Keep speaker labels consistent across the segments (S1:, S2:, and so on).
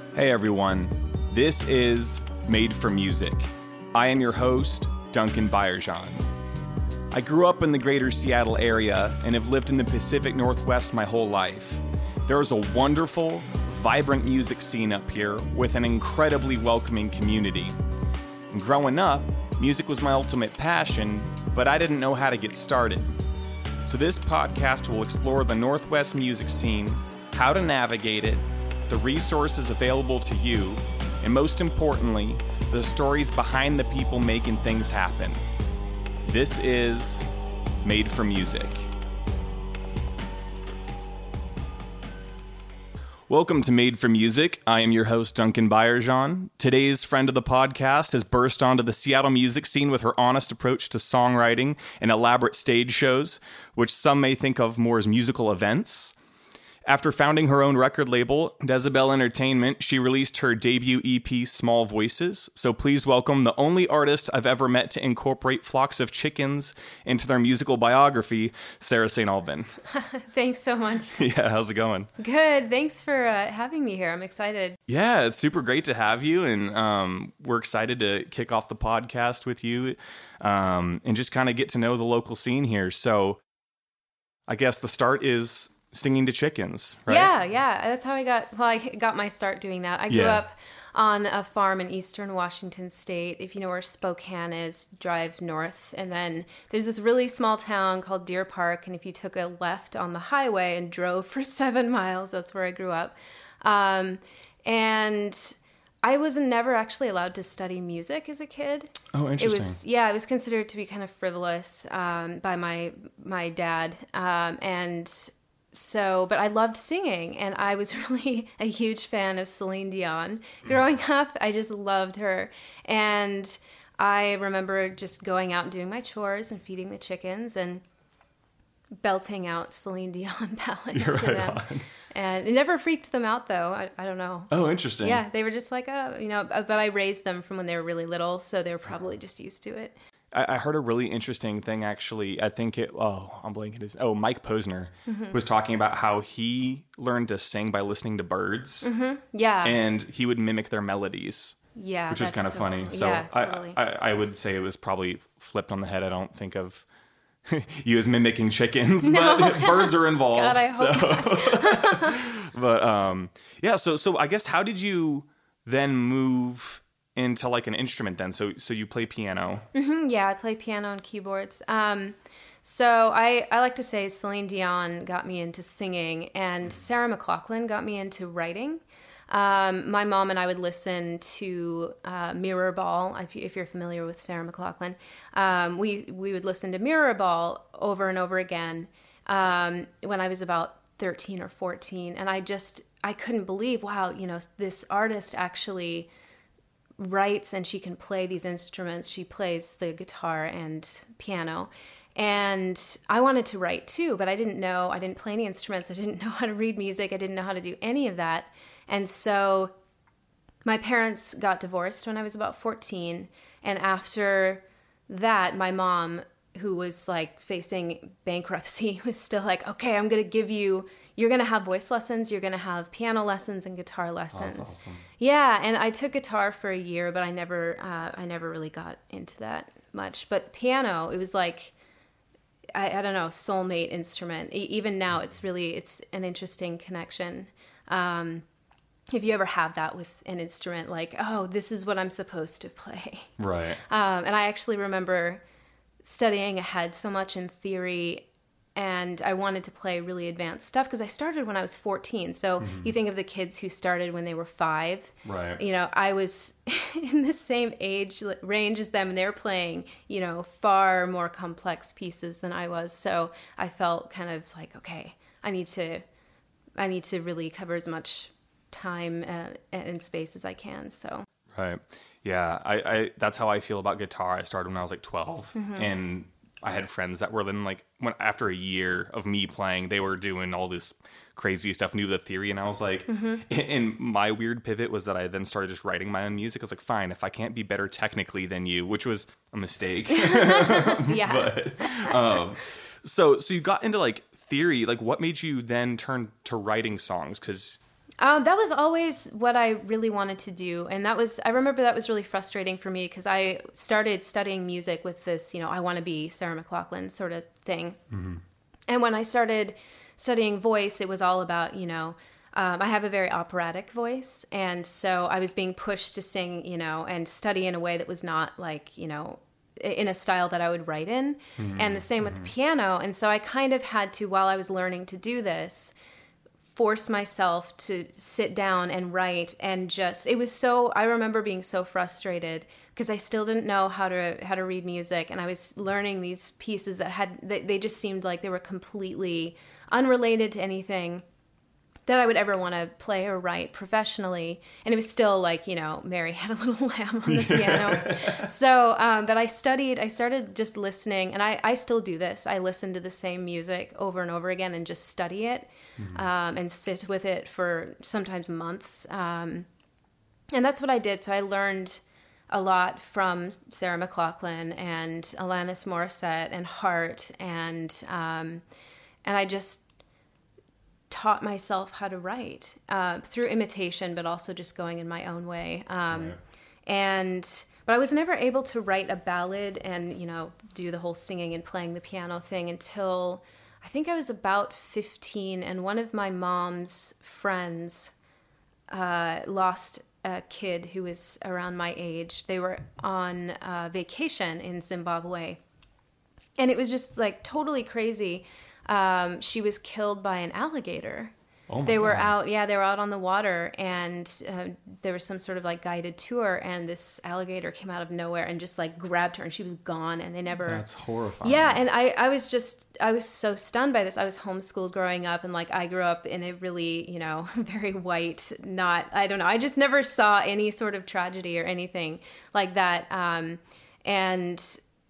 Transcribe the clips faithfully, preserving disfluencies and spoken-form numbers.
S1: Hey everyone, this is Made for Music. I am your host, Duncan Bayerjan. I grew up in the greater Seattle area and have lived in the Pacific Northwest my whole life. There is a wonderful, vibrant music scene up here with an incredibly welcoming community. And growing up, music was my ultimate passion, but I didn't know how to get started. So this podcast will explore the Northwest music scene, how to navigate it, the resources available to you, and most importantly, the stories behind the people making things happen. This is Made for Music. Welcome to Made for Music. I am your host, Duncan Bayerjan. Today's friend of the podcast has burst onto the Seattle music scene with her honest approach to songwriting and elaborate stage shows, which some may think of more as musical events. After founding her own record label, Decibel Entertainment, she released her debut E P, Small Voices. So please welcome the only artist I've ever met to incorporate flocks of chickens into their musical biography, Sarah Saint Albin.
S2: Thanks so much.
S1: Yeah, how's it going?
S2: Good. Thanks for uh, having me here. I'm excited.
S1: Yeah, it's super great to have you, and um, we're excited to kick off the podcast with you um, and just kind of get to know the local scene here. So I guess the start is singing to chickens, right?
S2: Yeah, yeah. That's how I got, well, I got my start doing that. I grew
S1: Yeah.
S2: up on a farm in eastern Washington State. If you know where Spokane is, drive north. And then there's this really small town called Deer Park. And if you took a left on the highway and drove for seven miles, that's where I grew up. Um, and I was never actually allowed to study music as a kid.
S1: Oh, interesting.
S2: It was, yeah, it was considered to be kind of frivolous um, by my my dad. Um, and So, but I loved singing, and I was really a huge fan of Celine Dion. Growing up, I just loved her. And I remember just going out and doing my chores and feeding the chickens and belting out Celine Dion ballads
S1: You're
S2: to
S1: right
S2: them.
S1: on.
S2: And it never freaked them out, though. I, I don't know.
S1: Oh, interesting.
S2: Yeah, they were just like, oh, you know, but I raised them from when they were really little, so they were probably just used to it.
S1: I heard a really interesting thing, actually. I think it, oh, I'm blanking his, oh, Mike Posner mm-hmm. was talking about how he learned to sing by listening to birds.
S2: Mm-hmm. Yeah.
S1: And he would mimic their melodies.
S2: Yeah.
S1: Which was kind of
S2: so,
S1: funny. So
S2: yeah, totally.
S1: I, I, I would say it was probably flipped on the head. I don't think of you as mimicking chickens,
S2: no.
S1: but birds are involved.
S2: God, I
S1: so.
S2: hope not.
S1: But um, yeah, so so I guess how did you then move into like an instrument then? So so you play piano.
S2: Mm-hmm, yeah, I play piano and keyboards. Um, so I, I like to say Celine Dion got me into singing, and Sarah McLachlan got me into writing. Um, my mom and I would listen to uh, Mirrorball, if, you, if you're familiar with Sarah McLachlan. Um, we, we would listen to Mirrorball over and over again um, when I was about thirteen or fourteen. And I just, I couldn't believe, wow, you know, this artist actually writes and she can play these instruments. She plays the guitar and piano. And I wanted to write too, but I didn't know, I didn't play any instruments. I didn't know how to read music. I didn't know how to do any of that. And so my parents got divorced when I was about fourteen. And after that, my mom, who was like facing bankruptcy, was still like, okay, I'm going to give you, you're going to have voice lessons, you're going to have piano lessons and guitar lessons.
S1: Oh, that's awesome.
S2: Yeah, and I took guitar for a year, but I never, uh, I never really got into that much. But piano, it was like, I, I don't know, soulmate instrument. E- even now, it's really, it's an interesting connection. Um, if you ever have that with an instrument, like, oh, this is what I'm supposed to play.
S1: Right.
S2: Um, and I actually remember studying ahead so much in theory, and I wanted to play really advanced stuff because I started when I was fourteen. So mm-hmm. you think of the kids who started when they were five.
S1: Right.
S2: You know, I was in the same age range as them, and they were playing, you know, far more complex pieces than I was. So I felt kind of like, okay, I need to, I need to really cover as much time uh, and space as I can. So.
S1: Right. Yeah. I, I, that's how I feel about guitar. I started when I was like twelve mm-hmm. and I had friends that were then like, when after a year of me playing, they were doing all this crazy stuff, knew the theory. And I was like, mm-hmm. and my weird pivot was that I then started just writing my own music. I was like, fine, if I can't be better technically than you, which was a mistake.
S2: Yeah.
S1: But, um, so, so you got into like theory, like what made you then turn to writing songs? Cause
S2: Um, that was always what I really wanted to do. And that was, I remember that was really frustrating for me because I started studying music with this, you know, I want to be Sarah McLachlan sort of thing. Mm-hmm. And when I started studying voice, it was all about, you know, um, I have a very operatic voice. And so I was being pushed to sing, you know, and study in a way that was not like, you know, in a style that I would write in. Mm-hmm. And the same with mm-hmm. the piano. And so I kind of had to, while I was learning to do this, force myself to sit down and write and just, it was so, I remember being so frustrated because I still didn't know how to, how to read music. And I was learning these pieces that had, they, they just seemed like they were completely unrelated to anything that I would ever want to play or write professionally. And it was still like, you know, Mary Had a Little Lamb on the piano. So, um, but I studied, I started just listening, and I, I still do this. I listen to the same music over and over again and just study it, mm-hmm. um, and sit with it for sometimes months. Um, and that's what I did. So I learned a lot from Sarah McLachlan and Alanis Morissette and Heart. And, um, and I just taught myself how to write uh, through imitation, but also just going in my own way. Um, right. And but I was never able to write a ballad and, you know, do the whole singing and playing the piano thing until I think I was about fifteen. And one of my mom's friends uh, lost a kid who was around my age. They were on uh, vacation in Zimbabwe, and it was just like totally crazy. Um, she was killed by an alligator. Oh my they were God. out, yeah, they were out on the water, and uh, there was some sort of like guided tour, and this alligator came out of nowhere and just like grabbed her, and she was gone, and they never.
S1: That's horrifying.
S2: Yeah, and I, I was just, I was so stunned by this. I was homeschooled growing up, and like I grew up in a really, you know, very white, not, I don't know, I just never saw any sort of tragedy or anything like that, um, and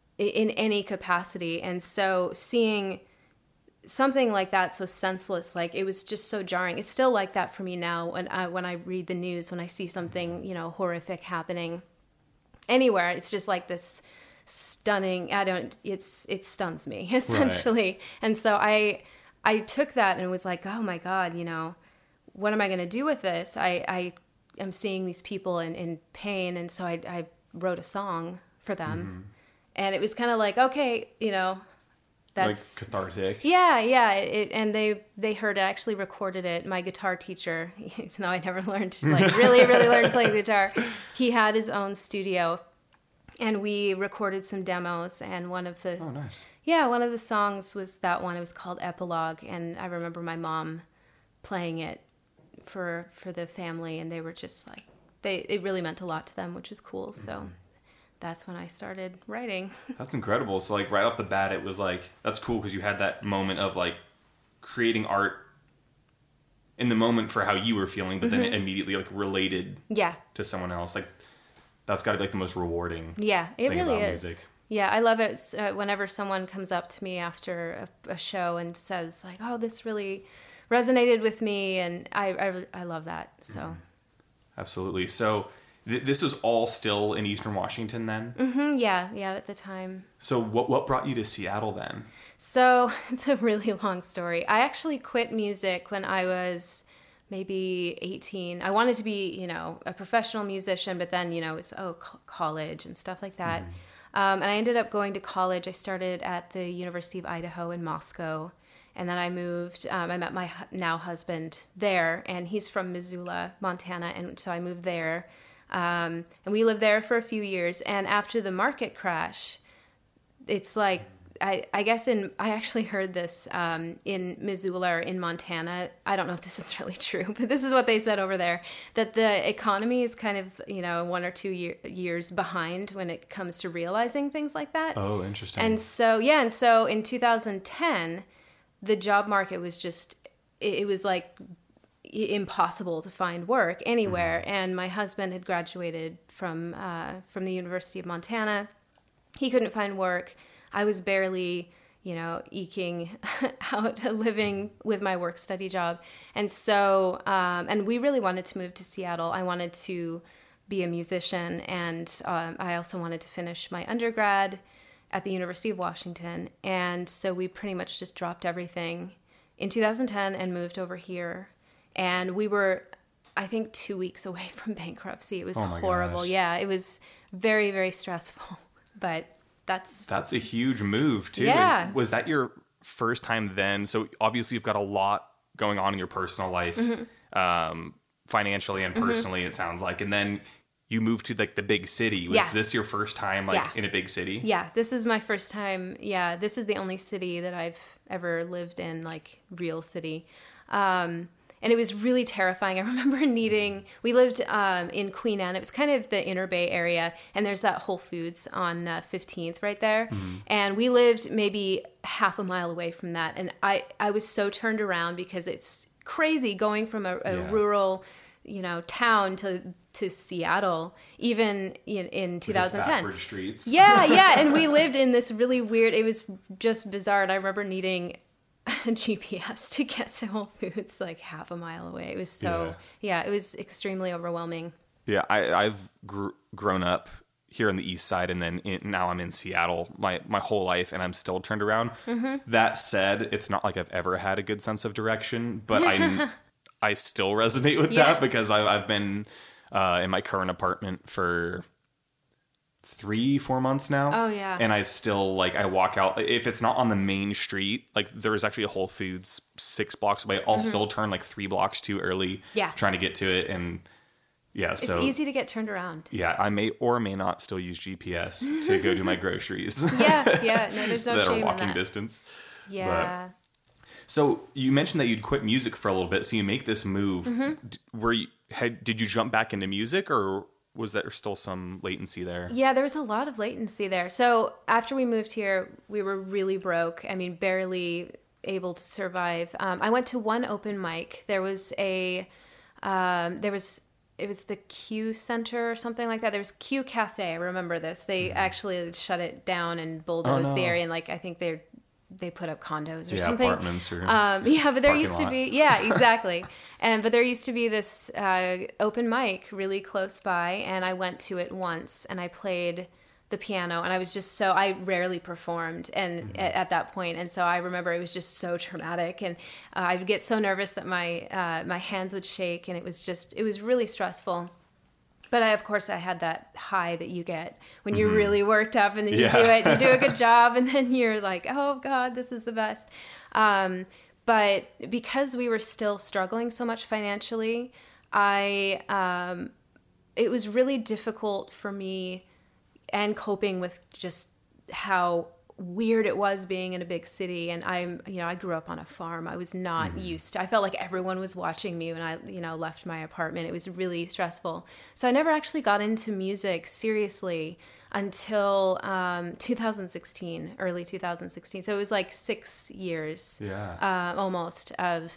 S2: in any capacity, and so seeing something like that so senseless, like it was just so jarring. It's still like that for me now when I when I read the news, when I see something, you know, horrific happening anywhere. It's just like this stunning, I don't, it's it stuns me essentially. Right. And so I I took that and was like, oh my God, you know, what am I going to do with this? I I am seeing these people in, in pain, and so I I wrote a song for them. Mm-hmm. And it was kind of like, okay, you know, that's
S1: like cathartic.
S2: Yeah, yeah. It, and they they heard it, actually recorded it. My guitar teacher, even though I never learned, like really, really learned to play the guitar, he had his own studio, and we recorded some demos. And one of the
S1: oh nice
S2: yeah one of the songs was that one. It was called Epilogue, and I remember my mom playing it for for the family, and they were just like they it really meant a lot to them, which was cool. Mm-hmm. So. That's when I started writing.
S1: That's incredible. So like right off the bat, it was like, that's cool because you had that moment of like creating art in the moment for how you were feeling, but mm-hmm. then it immediately like related
S2: yeah.
S1: to someone else. Like that's got to be like the most rewarding
S2: yeah, it
S1: thing
S2: really
S1: about
S2: is.
S1: music.
S2: Yeah, I love it uh, whenever someone comes up to me after a, a show and says like, oh, this really resonated with me. And I, I, I love that. So. Mm-hmm.
S1: Absolutely. So this was all still in Eastern Washington then?
S2: Mm-hmm, yeah, yeah, at the time.
S1: So what what brought you to Seattle then?
S2: So it's a really long story. I actually quit music when I was maybe eighteen. I wanted to be, you know, a professional musician, but then, you know, it was, oh, co- college and stuff like that. Mm-hmm. Um, and I ended up going to college. I started at the University of Idaho in Moscow. And then I moved, um, I met my now husband there, and he's from Missoula, Montana. And so I moved there. Um, and we lived there for a few years. And after the market crash, it's like, I, I guess in, I actually heard this um, in Missoula or in Montana. I don't know if this is really true, but this is what they said over there, that the economy is kind of, you know, one or two year, years behind when it comes to realizing things like that.
S1: Oh, interesting.
S2: And so, yeah. And so in two thousand ten, the job market was just, it, it was like impossible to find work anywhere. Mm-hmm. And my husband had graduated from uh, from the University of Montana. He couldn't find work. I was barely, you know, eking out a living with my work study job. And so, um, and we really wanted to move to Seattle. I wanted to be a musician, and um, I also wanted to finish my undergrad at the University of Washington. And so we pretty much just dropped everything in two thousand ten and moved over here. And we were I think, two weeks away from bankruptcy. It was
S1: Oh my
S2: horrible.
S1: gosh.
S2: Yeah, it was very, very stressful. But that's...
S1: That's a huge move, too.
S2: Yeah.
S1: And was that your first time then? So obviously you've got a lot going on in your personal life, mm-hmm. um, financially and personally, mm-hmm. it sounds like. And then you moved to like the big city. Was
S2: yeah.
S1: this your first time like
S2: yeah.
S1: in a big city?
S2: Yeah, this is my first time. Yeah, this is the only city that I've ever lived in, like real city. Um, and it was really terrifying. I remember needing, we lived um, in Queen Anne. It was kind of the Inner Bay area. And there's that Whole Foods on uh, fifteenth right there. Mm-hmm. And we lived maybe half a mile away from that. And I, I was so turned around because it's crazy going from a, a yeah. rural, you know, town to to Seattle, even in, in two thousand ten.
S1: Backward streets.
S2: Yeah, yeah. And we lived in this really weird, it was just bizarre. And I remember needing a G P S to get to Whole Foods like half a mile away. It was so, yeah, yeah it was extremely overwhelming.
S1: Yeah, I, I've gr- grown up here on the east side, and then in, now I'm in Seattle my, my whole life, and I'm still turned around. Mm-hmm. That said, it's not like I've ever had a good sense of direction, but I I still resonate with yeah. that because I've, I've been uh, in my current apartment for three, four months now.
S2: Oh, yeah.
S1: And I still, like, I walk out, if it's not on the main street, like, there is actually a Whole Foods six blocks away, I'll mm-hmm. still turn, like, three blocks too early
S2: yeah.
S1: trying to get to it, and... Yeah, so
S2: it's easy to get turned around.
S1: Yeah, I may or may not still use G P S to go do my groceries.
S2: yeah, yeah, no, there's no
S1: that
S2: shame
S1: are walking
S2: in that.
S1: distance.
S2: Yeah.
S1: But, so you mentioned that you'd quit music for a little bit, so you make this move. Mm-hmm. Were you had did you jump back into music, or was there still some latency there?
S2: Yeah, there was a lot of latency there. So after we moved here, we were really broke. I mean, barely able to survive. Um, I went to one open mic. There was a um, there was. It was the Q Center or something like that. There was Q Cafe. I remember this. They mm-hmm. actually shut it down and bulldozed oh, no. the area. And like, I think they they put up condos or
S1: yeah,
S2: something.
S1: Apartments or
S2: um, yeah, but there used
S1: lot.
S2: to be, yeah, exactly. and, but there used to be this uh, open mic really close by. And I went to it once and I played the piano, and I was just so, I rarely performed and mm-hmm. at, at that point. And so I remember it was just so traumatic, and uh, I would get so nervous that my, uh, my hands would shake, and it was just, it was really stressful. But I, of course, I had that high that you get when you're mm-hmm. really worked up, and then you yeah. do it, you do a good job, and then you're like, oh God, this is the best. Um, but because we were still struggling so much financially, I, um, it was really difficult for me, and coping with just how weird it was being in a big city. And I'm, you know, I grew up on a farm. I was not mm-hmm. used to, I felt like everyone was watching me when I, you know, left my apartment. It was really stressful. So I never actually got into music seriously until um, two thousand sixteen, early two thousand sixteen. So it was like six years
S1: yeah.
S2: uh, almost of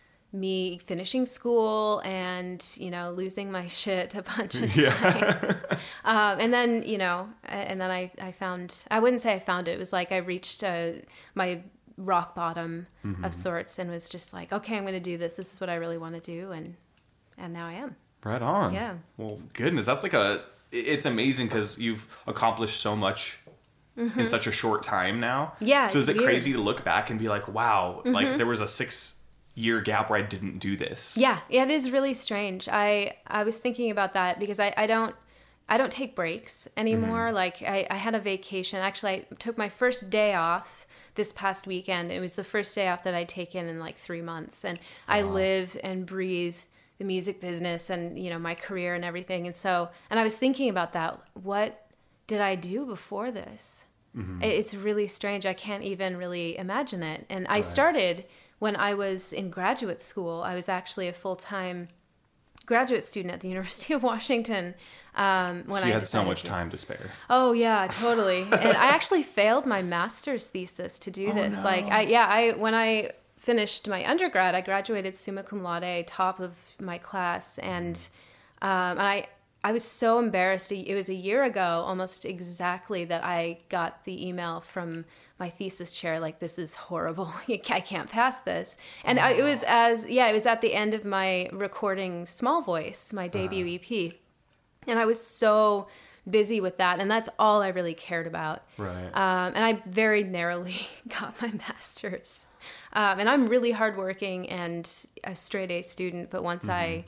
S2: me finishing school and, you know, losing my shit a bunch of
S1: yeah.
S2: times. um, and then, you know, and then I, I found, I wouldn't say I found it. It was like I reached uh, my rock bottom mm-hmm. of sorts and was just like, okay, I'm going to do this. This is what I really want to do. And, and now I am.
S1: Right on.
S2: Yeah.
S1: Well, goodness, that's like a, it's amazing because you've accomplished so much mm-hmm. in such a short time now.
S2: Yeah.
S1: So is it
S2: weird.
S1: crazy to look back and be like, wow, mm-hmm. like there was a six year gap where I didn't do this?
S2: Yeah, it is really strange. I I was thinking about that because I, I don't I don't take breaks anymore. Mm-hmm. Like I, I had a vacation. Actually, I took my first day off this past weekend. It was the first day off that I'd taken in like three months. And I wow. live and breathe the music business and, you know, my career and everything. And so, and I was thinking about that. What did I do before this? Mm-hmm. It's really strange. I can't even really imagine it. And I right. started... When I was in graduate school, I was actually a full-time graduate student at the University of Washington. Um, when
S1: so you
S2: I
S1: had so much
S2: to.
S1: time to spare.
S2: Oh yeah, totally. And I actually failed my master's thesis to do
S1: oh,
S2: this.
S1: No.
S2: Like, I yeah, I when I finished my undergrad, I graduated summa cum laude, top of my class, and um, and I. I was so embarrassed. It was a year ago, almost exactly, that I got the email from my thesis chair, like, this is horrible. I can't pass this. And oh. I, it was as, yeah, it was at the end of my recording Small Voice, my debut uh. E P. And I was so busy with that. And that's all I really cared about.
S1: Right.
S2: Um, and I very narrowly got my master's. Um, and I'm really hardworking and a straight A student. But once mm-hmm. I...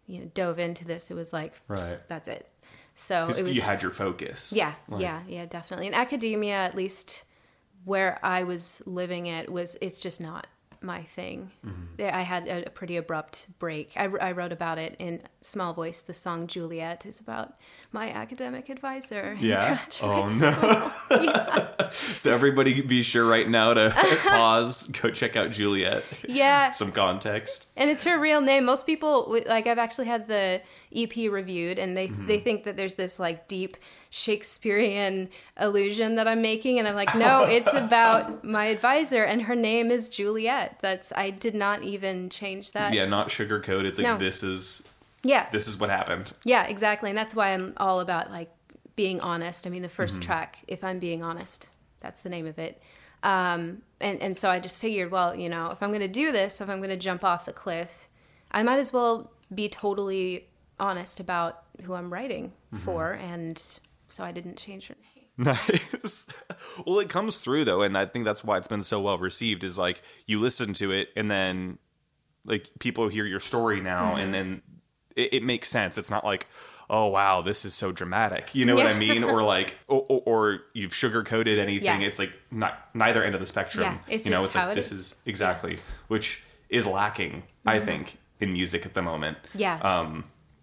S2: you know, dove into this, it was like,
S1: right.
S2: that's it. So it was,
S1: you had your focus.
S2: Yeah,
S1: like,
S2: yeah, yeah, definitely. In academia, at least where I was living it, was it's just not my thing. Mm-hmm. I had a, a pretty abrupt break. I, I wrote about it in Small Voice. The song Juliet is about my academic advisor.
S1: Yeah. Oh no. Yeah. So everybody be sure right now to pause, go check out Juliet.
S2: Yeah.
S1: Some context.
S2: And it's her real name. Most people, like, I've actually had the E P reviewed, and they mm-hmm. they think that there's this like deep Shakespearean illusion that I'm making, and I'm like, no, it's about my advisor, and her name is Juliet. That's I did not even change that.
S1: Yeah, not sugarcoat. It's like
S2: no.
S1: this is
S2: yeah,
S1: this is what happened.
S2: Yeah, exactly, and that's why I'm all about like being honest. I mean, the first mm-hmm. track, If I'm Being Honest, that's the name of it. Um, and and so I just figured, well, you know, if I'm going to do this, if I'm going to jump off the cliff, I might as well be totally honest about who I'm writing mm-hmm. for, and so I didn't change her name.
S1: Nice. Well, it comes through though, and I think that's why it's been so well received. Is like you listen to it, and then like people hear your story now, mm-hmm. and then it, it makes sense. It's not like, oh wow, this is so dramatic. You know yeah. what I mean? Or like, or, or, or you've sugarcoated anything. Yeah. It's like not neither end of the spectrum.
S2: Yeah, it's
S1: you know,
S2: just
S1: it's
S2: how
S1: like
S2: it
S1: this
S2: is.
S1: is exactly yeah. which is lacking, mm-hmm. I think, in music at the moment.
S2: Yeah.
S1: Um,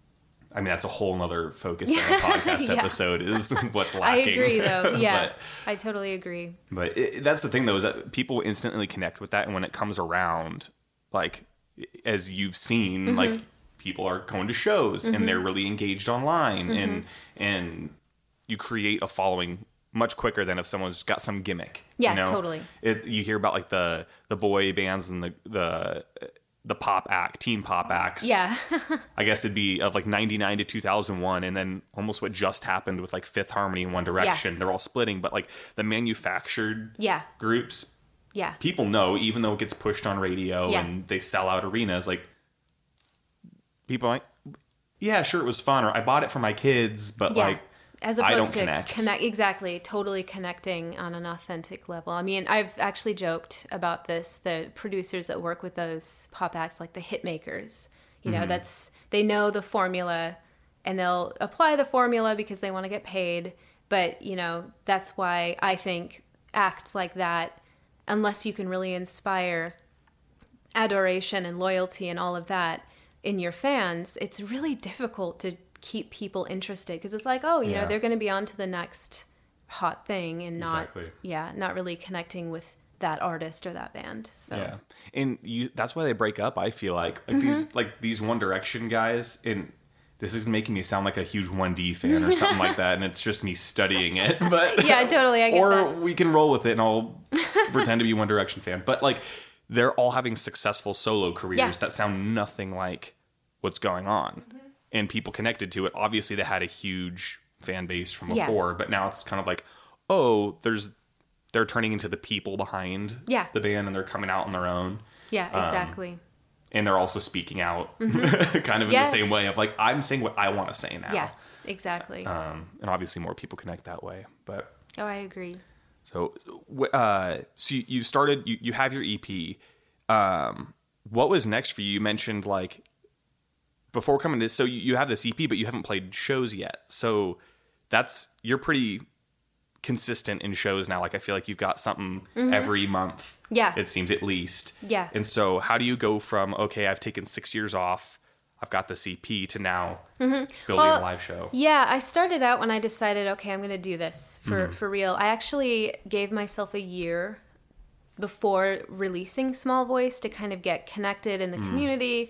S1: I mean, that's a whole nother focus on a podcast yeah. episode is what's lacking.
S2: I agree, though. Yeah, but, I totally agree.
S1: But it, that's the thing, though, is that people instantly connect with that. And when it comes around, like, as you've seen, mm-hmm. like, people are going to shows mm-hmm. and they're really engaged online. Mm-hmm. And and you create a following much quicker than if someone's got some gimmick.
S2: Yeah,
S1: you know?
S2: totally.
S1: It, you hear about, like, the, the boy bands and the... the the pop act, teen pop acts.
S2: Yeah.
S1: I guess it'd be of like ninety-nine to two thousand one, and then almost what just happened with like Fifth Harmony and One Direction. Yeah. They're all splitting, but like the manufactured
S2: yeah.
S1: groups,
S2: yeah,
S1: people know, even though it gets pushed on radio
S2: yeah.
S1: and they sell out arenas, like people are like, yeah, sure, it was fun, or I bought it for my kids, but yeah. like,
S2: as opposed
S1: I don't
S2: to
S1: connect.
S2: connect. Exactly. Totally connecting on an authentic level. I mean, I've actually joked about this. The producers that work with those pop acts, like the hit makers, you know, mm-hmm. that's, they know the formula and they'll apply the formula because they want to get paid. But, you know, that's why I think acts like that, unless you can really inspire adoration and loyalty and all of that in your fans, it's really difficult to keep people interested, because it's like, oh, you yeah. know, they're going to be on to the next hot thing and not
S1: exactly.
S2: yeah not really connecting with that artist or that band. So
S1: yeah, and you that's why they break up. I feel like like mm-hmm. these like these One Direction guys, and this is making me sound like a huge one D fan or something like that, and it's just me studying it. But
S2: yeah, totally, I get
S1: or
S2: that.
S1: we can roll with it and I'll pretend to be a One Direction fan. But like they're all having successful solo careers yeah. that sound nothing like what's going on. Mm-hmm. And people connected to it. Obviously, they had a huge fan base from before, yeah. but now it's kind of like, oh, there's they're turning into the people behind
S2: yeah.
S1: the band, and they're coming out on their own.
S2: Yeah, exactly.
S1: Um, and they're also speaking out, mm-hmm. kind of
S2: yes.
S1: in the same way of like, I'm saying what I want to say now.
S2: Yeah, exactly.
S1: Um, and obviously, more people connect that way. But
S2: oh, I agree.
S1: So, uh, so you started. You, you have your E P. Um, what was next for you? You mentioned like. Before coming to, so you, you have this E P, but you haven't played shows yet. So that's, you're pretty consistent in shows now. Like I feel like you've got something mm-hmm. every month.
S2: Yeah.
S1: It seems at least.
S2: Yeah.
S1: And so how do you go from, okay, I've taken six years off, I've got this E P, to now mm-hmm. building
S2: well,
S1: a live show?
S2: Yeah. I started out when I decided, okay, I'm going to do this for, mm-hmm. for real. I actually gave myself a year before releasing Small Voice to kind of get connected in the mm. community,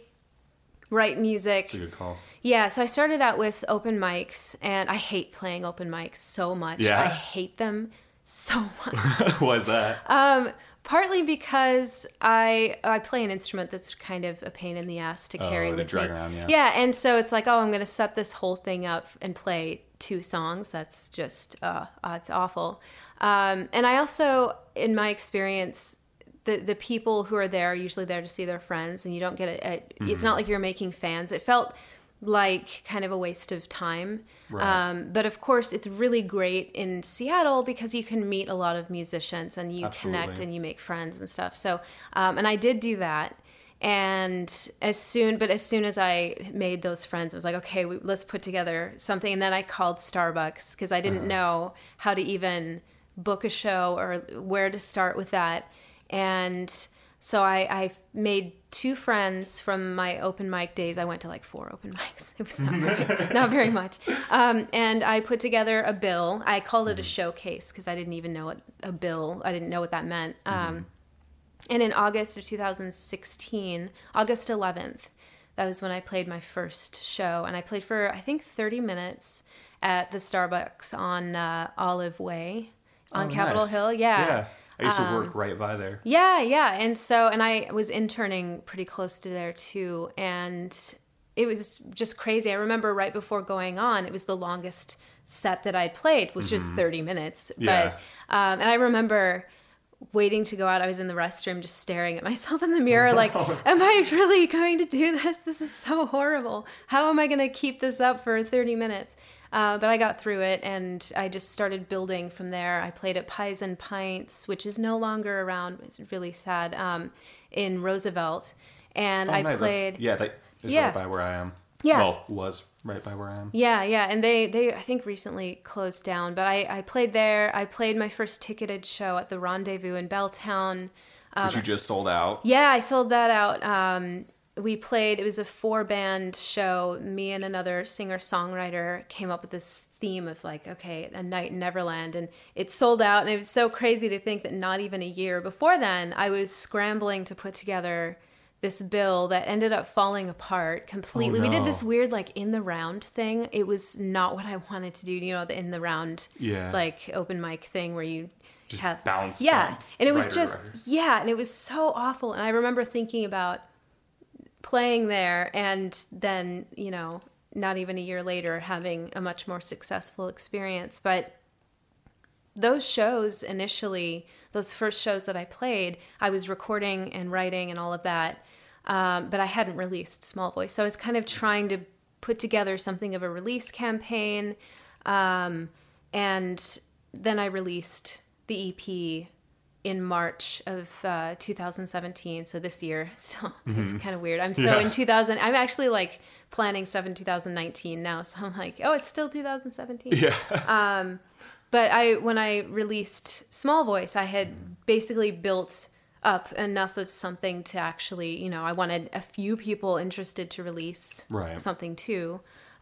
S2: write music.
S1: That's a good call.
S2: Yeah, so I started out with open mics, and I hate playing open mics so much.
S1: Yeah.
S2: I hate them so much.
S1: Why is that?
S2: Um, partly because I I play an instrument that's kind of a pain in the ass to carry
S1: oh,
S2: with
S1: drag
S2: me.
S1: Around, yeah.
S2: yeah, and so it's like, oh, I'm going to set this whole thing up and play two songs. That's just, uh, uh it's awful. Um, and I also, in my experience, the the people who are there are usually there to see their friends, and you don't get a, a mm-hmm. it's not like you're making fans. It felt like kind of a waste of time.
S1: Right.
S2: Um, but of course, it's really great in Seattle because you can meet a lot of musicians and you
S1: Absolutely.
S2: connect and you make friends and stuff. So, um, and I did do that. And as soon, but as soon as I made those friends, I was like, okay, we, let's put together something. And then I called Starbucks because I didn't uh-huh. know how to even book a show or where to start with that. And so I, I made two friends from my open mic days. I went to like four open mics. It was not very, not very much. Um, and I put together a bill. I called it a showcase because I didn't even know what a bill, I didn't know what that meant. Um, mm-hmm. And in August of two thousand sixteen, August eleventh, that was when I played my first show. And I played for, I think, thirty minutes at the Starbucks on uh, Olive Way on oh, Capitol nice. Hill. Yeah.
S1: Yeah. I used to work um, right by there.
S2: Yeah, yeah. And so, and I was interning pretty close to there too. And it was just crazy. I remember right before going on, it was the longest set that I'd played, which mm-hmm. was thirty minutes.
S1: Yeah.
S2: But, um, and I remember waiting to go out. I was in the restroom just staring at myself in the mirror like, am I really going to do this? This is so horrible. How am I going to keep this up for thirty minutes? Uh, but I got through it, and I just started building from there. I played at Pies and Pints, which is no longer around. It's really sad, um, in Roosevelt. And oh, I nice. played...
S1: That's, yeah, that is yeah. right by where I am.
S2: Yeah.
S1: Well, was right by where I am.
S2: Yeah, yeah. And they, they I think, recently closed down. But I, I played there. I played my first ticketed show at the Rendezvous in Belltown.
S1: Um, Which you just sold out.
S2: Yeah, I sold that out. Um, we played, it was a four-band show. Me and another singer-songwriter came up with this theme of like, okay, a night in Neverland. And it sold out. And it was so crazy to think that not even a year before then, I was scrambling to put together this bill that ended up falling apart completely. Oh, no. We did this weird like in the round thing. It was not what I wanted to do. You know, the in the round
S1: yeah.
S2: like open mic thing where you
S1: just
S2: have
S1: bounce.
S2: Yeah. And it was
S1: writer,
S2: just,
S1: writer.
S2: yeah. And it was so awful. And I remember thinking about playing there and then, you know, not even a year later having a much more successful experience. But those shows initially, those first shows that I played, I was recording and writing and all of that. Um, but I hadn't released Small Voice. So I was kind of trying to put together something of a release campaign. Um, and then I released the E P in March of uh, two thousand seventeen. So this year. So mm-hmm. it's kind of weird. I'm so yeah. in two thousand. I'm actually like planning stuff in two thousand nineteen now. So I'm like, oh, it's still two thousand seventeen.
S1: Yeah.
S2: um, but I when I released Small Voice, I had basically built up enough of something to actually, you know, I wanted a few people interested to release
S1: right.
S2: something too.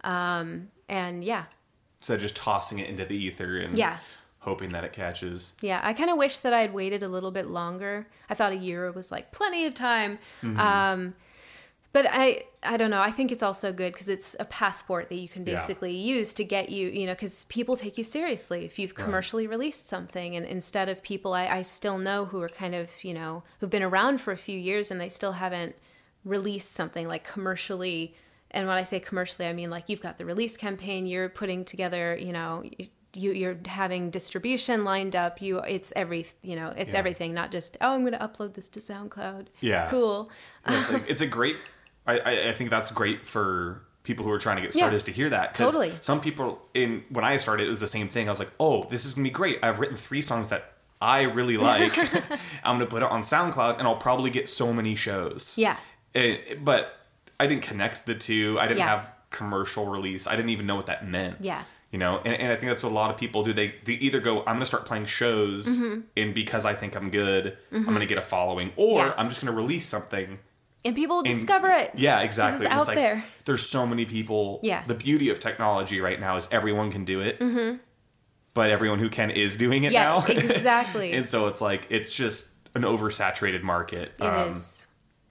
S2: Um, and yeah.
S1: So just tossing it into the ether and
S2: yeah.
S1: hoping that it catches.
S2: Yeah. I kind of wish that I'd waited a little bit longer. I thought a year was like plenty of time.
S1: Mm-hmm.
S2: Um, but I, I don't know. I think it's also good because it's a passport that you can basically yeah. use to get you, you know, because people take you seriously if you've commercially right. released something. And instead of people I, I still know who are kind of, you know, who've been around for a few years and they still haven't released something like commercially. And when I say commercially, I mean like you've got the release campaign, you're putting together, you know, you, you're having distribution lined up. You, it's every, you know, it's
S1: yeah.
S2: everything, not just, oh, I'm going to upload this to SoundCloud.
S1: Yeah.
S2: Cool.
S1: It's, like, it's a great... I, I think that's great for people who are trying to get started yeah, to hear that.
S2: Totally.
S1: Some people, in when I started, it was the same thing. I was like, oh, this is going to be great. I've written three songs that I really like. I'm going to put it on SoundCloud, and I'll probably get so many shows.
S2: Yeah.
S1: It, but I didn't connect the two. I didn't
S2: yeah.
S1: have commercial release. I didn't even know what that meant.
S2: Yeah.
S1: You know, and, and I think that's what a lot of people do. They they either go, I'm going to start playing shows,
S2: mm-hmm.
S1: and because I think I'm good, mm-hmm. I'm going to get a following. Or yeah. I'm just going to release something.
S2: And people will
S1: and,
S2: discover it.
S1: Yeah, exactly.
S2: It's out
S1: it's like,
S2: there.
S1: There's so many people.
S2: Yeah.
S1: The beauty of technology right now is everyone can do it.
S2: Mm-hmm.
S1: But everyone who can is doing it
S2: yeah,
S1: now.
S2: Exactly.
S1: And so it's like, it's just an oversaturated market.
S2: It um, is.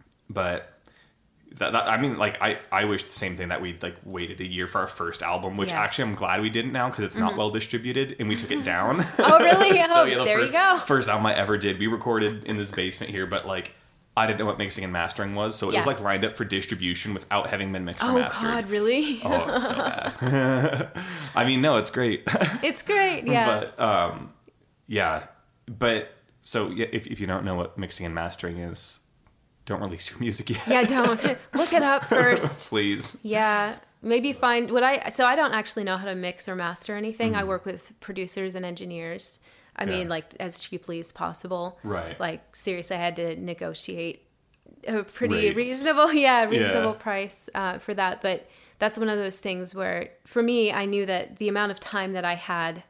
S1: But, that, that, I mean, like, I, I wish the same thing that we'd, like, waited a year for our first album, which yeah. actually I'm glad we didn't now because it's mm-hmm. not well distributed, and we took it down.
S2: Oh, really?
S1: so,
S2: oh,
S1: yeah, the
S2: there
S1: first,
S2: you go.
S1: First album I ever did, we recorded in this basement here, but, like, I didn't know what mixing and mastering was, so it
S2: yeah.
S1: was like lined up for distribution without having been mixed
S2: oh,
S1: or mastered.
S2: Oh God, really?
S1: Oh, it's so bad. I mean, no, it's great.
S2: It's great, yeah.
S1: But um, yeah, but so yeah, if if you don't know what mixing and mastering is, don't release your music yet.
S2: Yeah, don't look it up first,
S1: please.
S2: Yeah, maybe find what I. So I don't actually know how to mix or master anything. Mm-hmm. I work with producers and engineers. I mean, yeah. like, as cheaply as possible.
S1: Right.
S2: Like, seriously, I had to negotiate a pretty
S1: Rates.
S2: reasonable, yeah, reasonable
S1: Yeah.
S2: price uh, for that. But that's one of those things where, for me, I knew that the amount of time that I had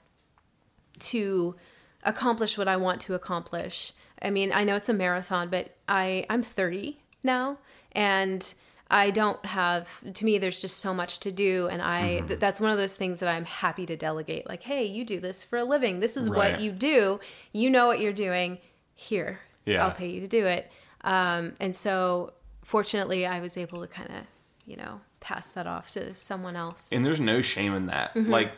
S2: to accomplish what I want to accomplish. I mean, I know it's a marathon, but I, I'm thirty now, and I don't have, to me, there's just so much to do. And I,
S1: Mm-hmm.
S2: th- that's one of those things that I'm happy to delegate. Like, hey, you do this for a living. This is
S1: Right.
S2: what you do. You know what you're doing. Here,
S1: Yeah.
S2: I'll pay you to do it. Um, and so fortunately I was able to kind of, you know, pass that off to someone else.
S1: And there's no shame in that.
S2: Mm-hmm.
S1: Like,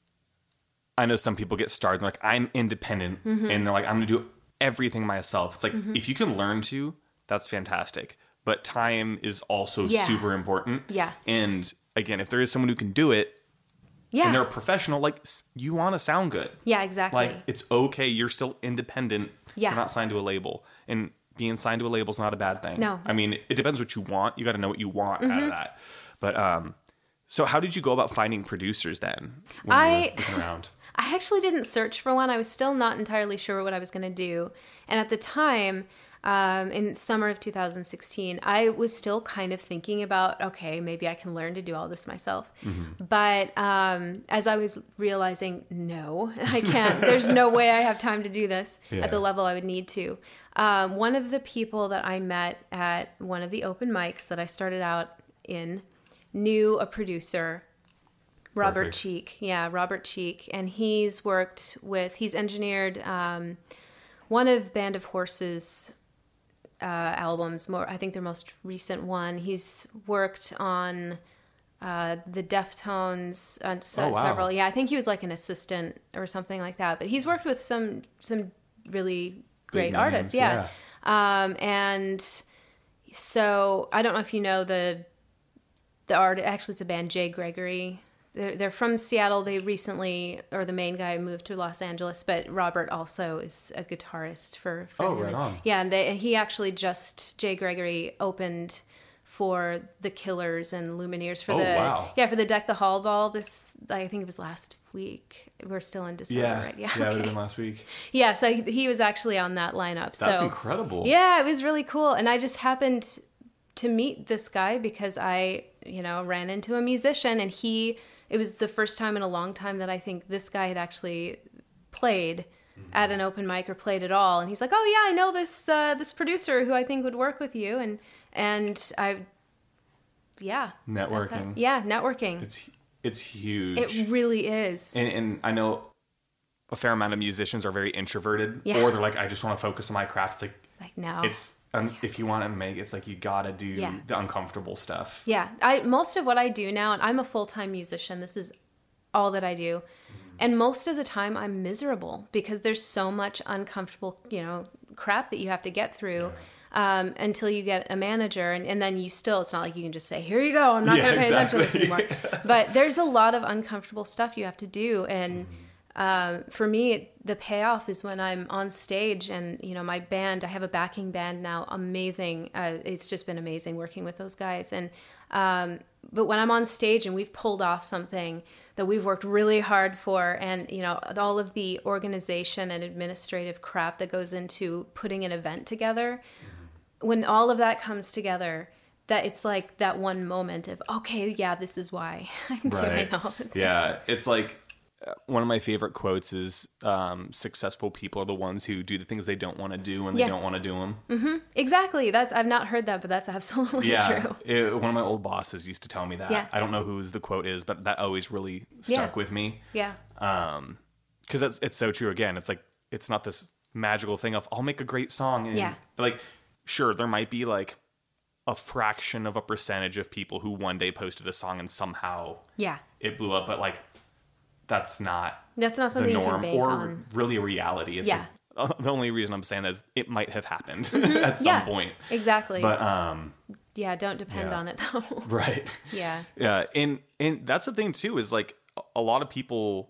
S1: I know some people get started, like, I'm independent,
S2: Mm-hmm.
S1: and they're like, I'm going to do everything myself. It's like, if you can learn to, that's fantastic. But time is also
S2: Yeah.
S1: super important.
S2: Yeah.
S1: And again, if there is someone who can do it,
S2: Yeah.
S1: and they're a professional, like, s- you want to sound good.
S2: Yeah, exactly.
S1: Like, it's okay. You're still independent.
S2: Yeah.
S1: You're not signed to a label. And being signed to a label is not a bad thing.
S2: No.
S1: I mean, it depends what you want. You got to know what you want
S2: Mm-hmm.
S1: out of that. But, um, so how did you go about finding producers then? When
S2: I-
S1: you were looking around?
S2: I actually didn't search for one. I was still not entirely sure what I was going to do. And at the time, um, in summer of two thousand sixteen, I was still kind of thinking about, okay, maybe I can learn to do all this myself.
S1: Mm-hmm.
S2: But um, as I was realizing, no, I can't. There's no way I have time to do this
S1: Yeah.
S2: at the level I would need to. Um, one of the people that I met at one of the open mics that I started out in knew a producer, Robert
S1: Perfect.
S2: Cheek. Yeah, Robert Cheek. And he's worked with, he's engineered um, one of Band of Horses uh, albums, more, I think their most recent one. He's worked on uh, the Deftones, uh, se-
S1: Oh, wow.
S2: several. Yeah, I think he was like an assistant or something like that. But he's worked with some some really great
S1: Big
S2: artists.
S1: names,
S2: Yeah. Um, and so I don't know if you know the the art. Actually, it's a band, Jay Gregory. They're, they're from Seattle. They recently, or the main guy moved to Los Angeles, but Robert also is a guitarist for, for
S1: Oh,
S2: him.
S1: right on.
S2: Yeah, and they, he actually just, Jay Gregory opened for the Killers and Lumineers for
S1: Oh,
S2: the
S1: wow.
S2: yeah for the Deck the Hall ball. This I think it was last week. We're still in December,
S1: Yeah.
S2: right?
S1: Yeah,
S2: Yeah,
S1: it would
S2: okay.
S1: have been last week.
S2: Yeah, so he, he was actually on that lineup.
S1: That's
S2: so
S1: incredible.
S2: yeah, it was really cool. And I just happened to meet this guy because I, you know, ran into a musician, and he, it was the first time in a long time that I think this guy had actually played at an open mic or played at all. And he's like, oh yeah, I know this, uh, this producer who I think would work with you. And, and I, yeah. that's how-
S1: Networking.
S2: Yeah. Networking.
S1: It's it's huge.
S2: It really is.
S1: and, and I know a fair amount of musicians are very introverted,
S2: Yeah.
S1: or they're like, I just want to focus on my craft. It's like,
S2: Like no.
S1: it's um, if you want to make, it's like you gotta do
S2: Yeah.
S1: the uncomfortable stuff.
S2: Yeah, I most of what I do now, and I'm a full-time musician. This is all that I do. And most of the time I'm miserable because there's so much uncomfortable, you know, crap that you have to get through um, until you get a manager. And, and then you still, it's not like you can just say, here you go, I'm not
S1: Yeah,
S2: going to pay attention to this
S1: exactly.
S2: anymore. But there's a lot of uncomfortable stuff you have to do. And um, for me, the payoff is when I'm on stage and, you know, my band, I have a backing band now, amazing. Uh, it's just been amazing working with those guys. And, um, but when I'm on stage and we've pulled off something that we've worked really hard for, and, you know, all of the organization and administrative crap that goes into putting an event together, when all of that comes together, that it's like that one moment of, okay, yeah, this is why I'm doing all of this.
S1: Yeah, it's like uh, one of my favorite quotes is um, successful people are the ones who do the things they don't want to do when
S2: Yeah.
S1: they don't want to do them.
S2: Exactly. That's, I've not heard that, but that's absolutely
S1: Yeah,
S2: true.
S1: it- one of my old bosses used to tell me that.
S2: Yeah.
S1: I don't know whose the quote is, but that always really stuck
S2: Yeah.
S1: with me.
S2: Yeah.
S1: Um, because it's it's so true. Again, it's like it's not this magical thing of I'll make a great song. And,
S2: Yeah.
S1: like, sure, there might be like a fraction of a percentage of people who one day posted a song and somehow
S2: Yeah.
S1: it blew up, but like that's not
S2: That's not
S1: the
S2: something you can
S1: norm
S2: bank
S1: or
S2: on.
S1: really a reality. It's
S2: Yeah.
S1: like, the only reason I'm saying that is it might have happened at some
S2: Yeah.
S1: point.
S2: Exactly.
S1: But um,
S2: yeah, don't depend
S1: yeah.
S2: on it though.
S1: right.
S2: Yeah.
S1: Yeah, and and that's the thing too is like a lot of people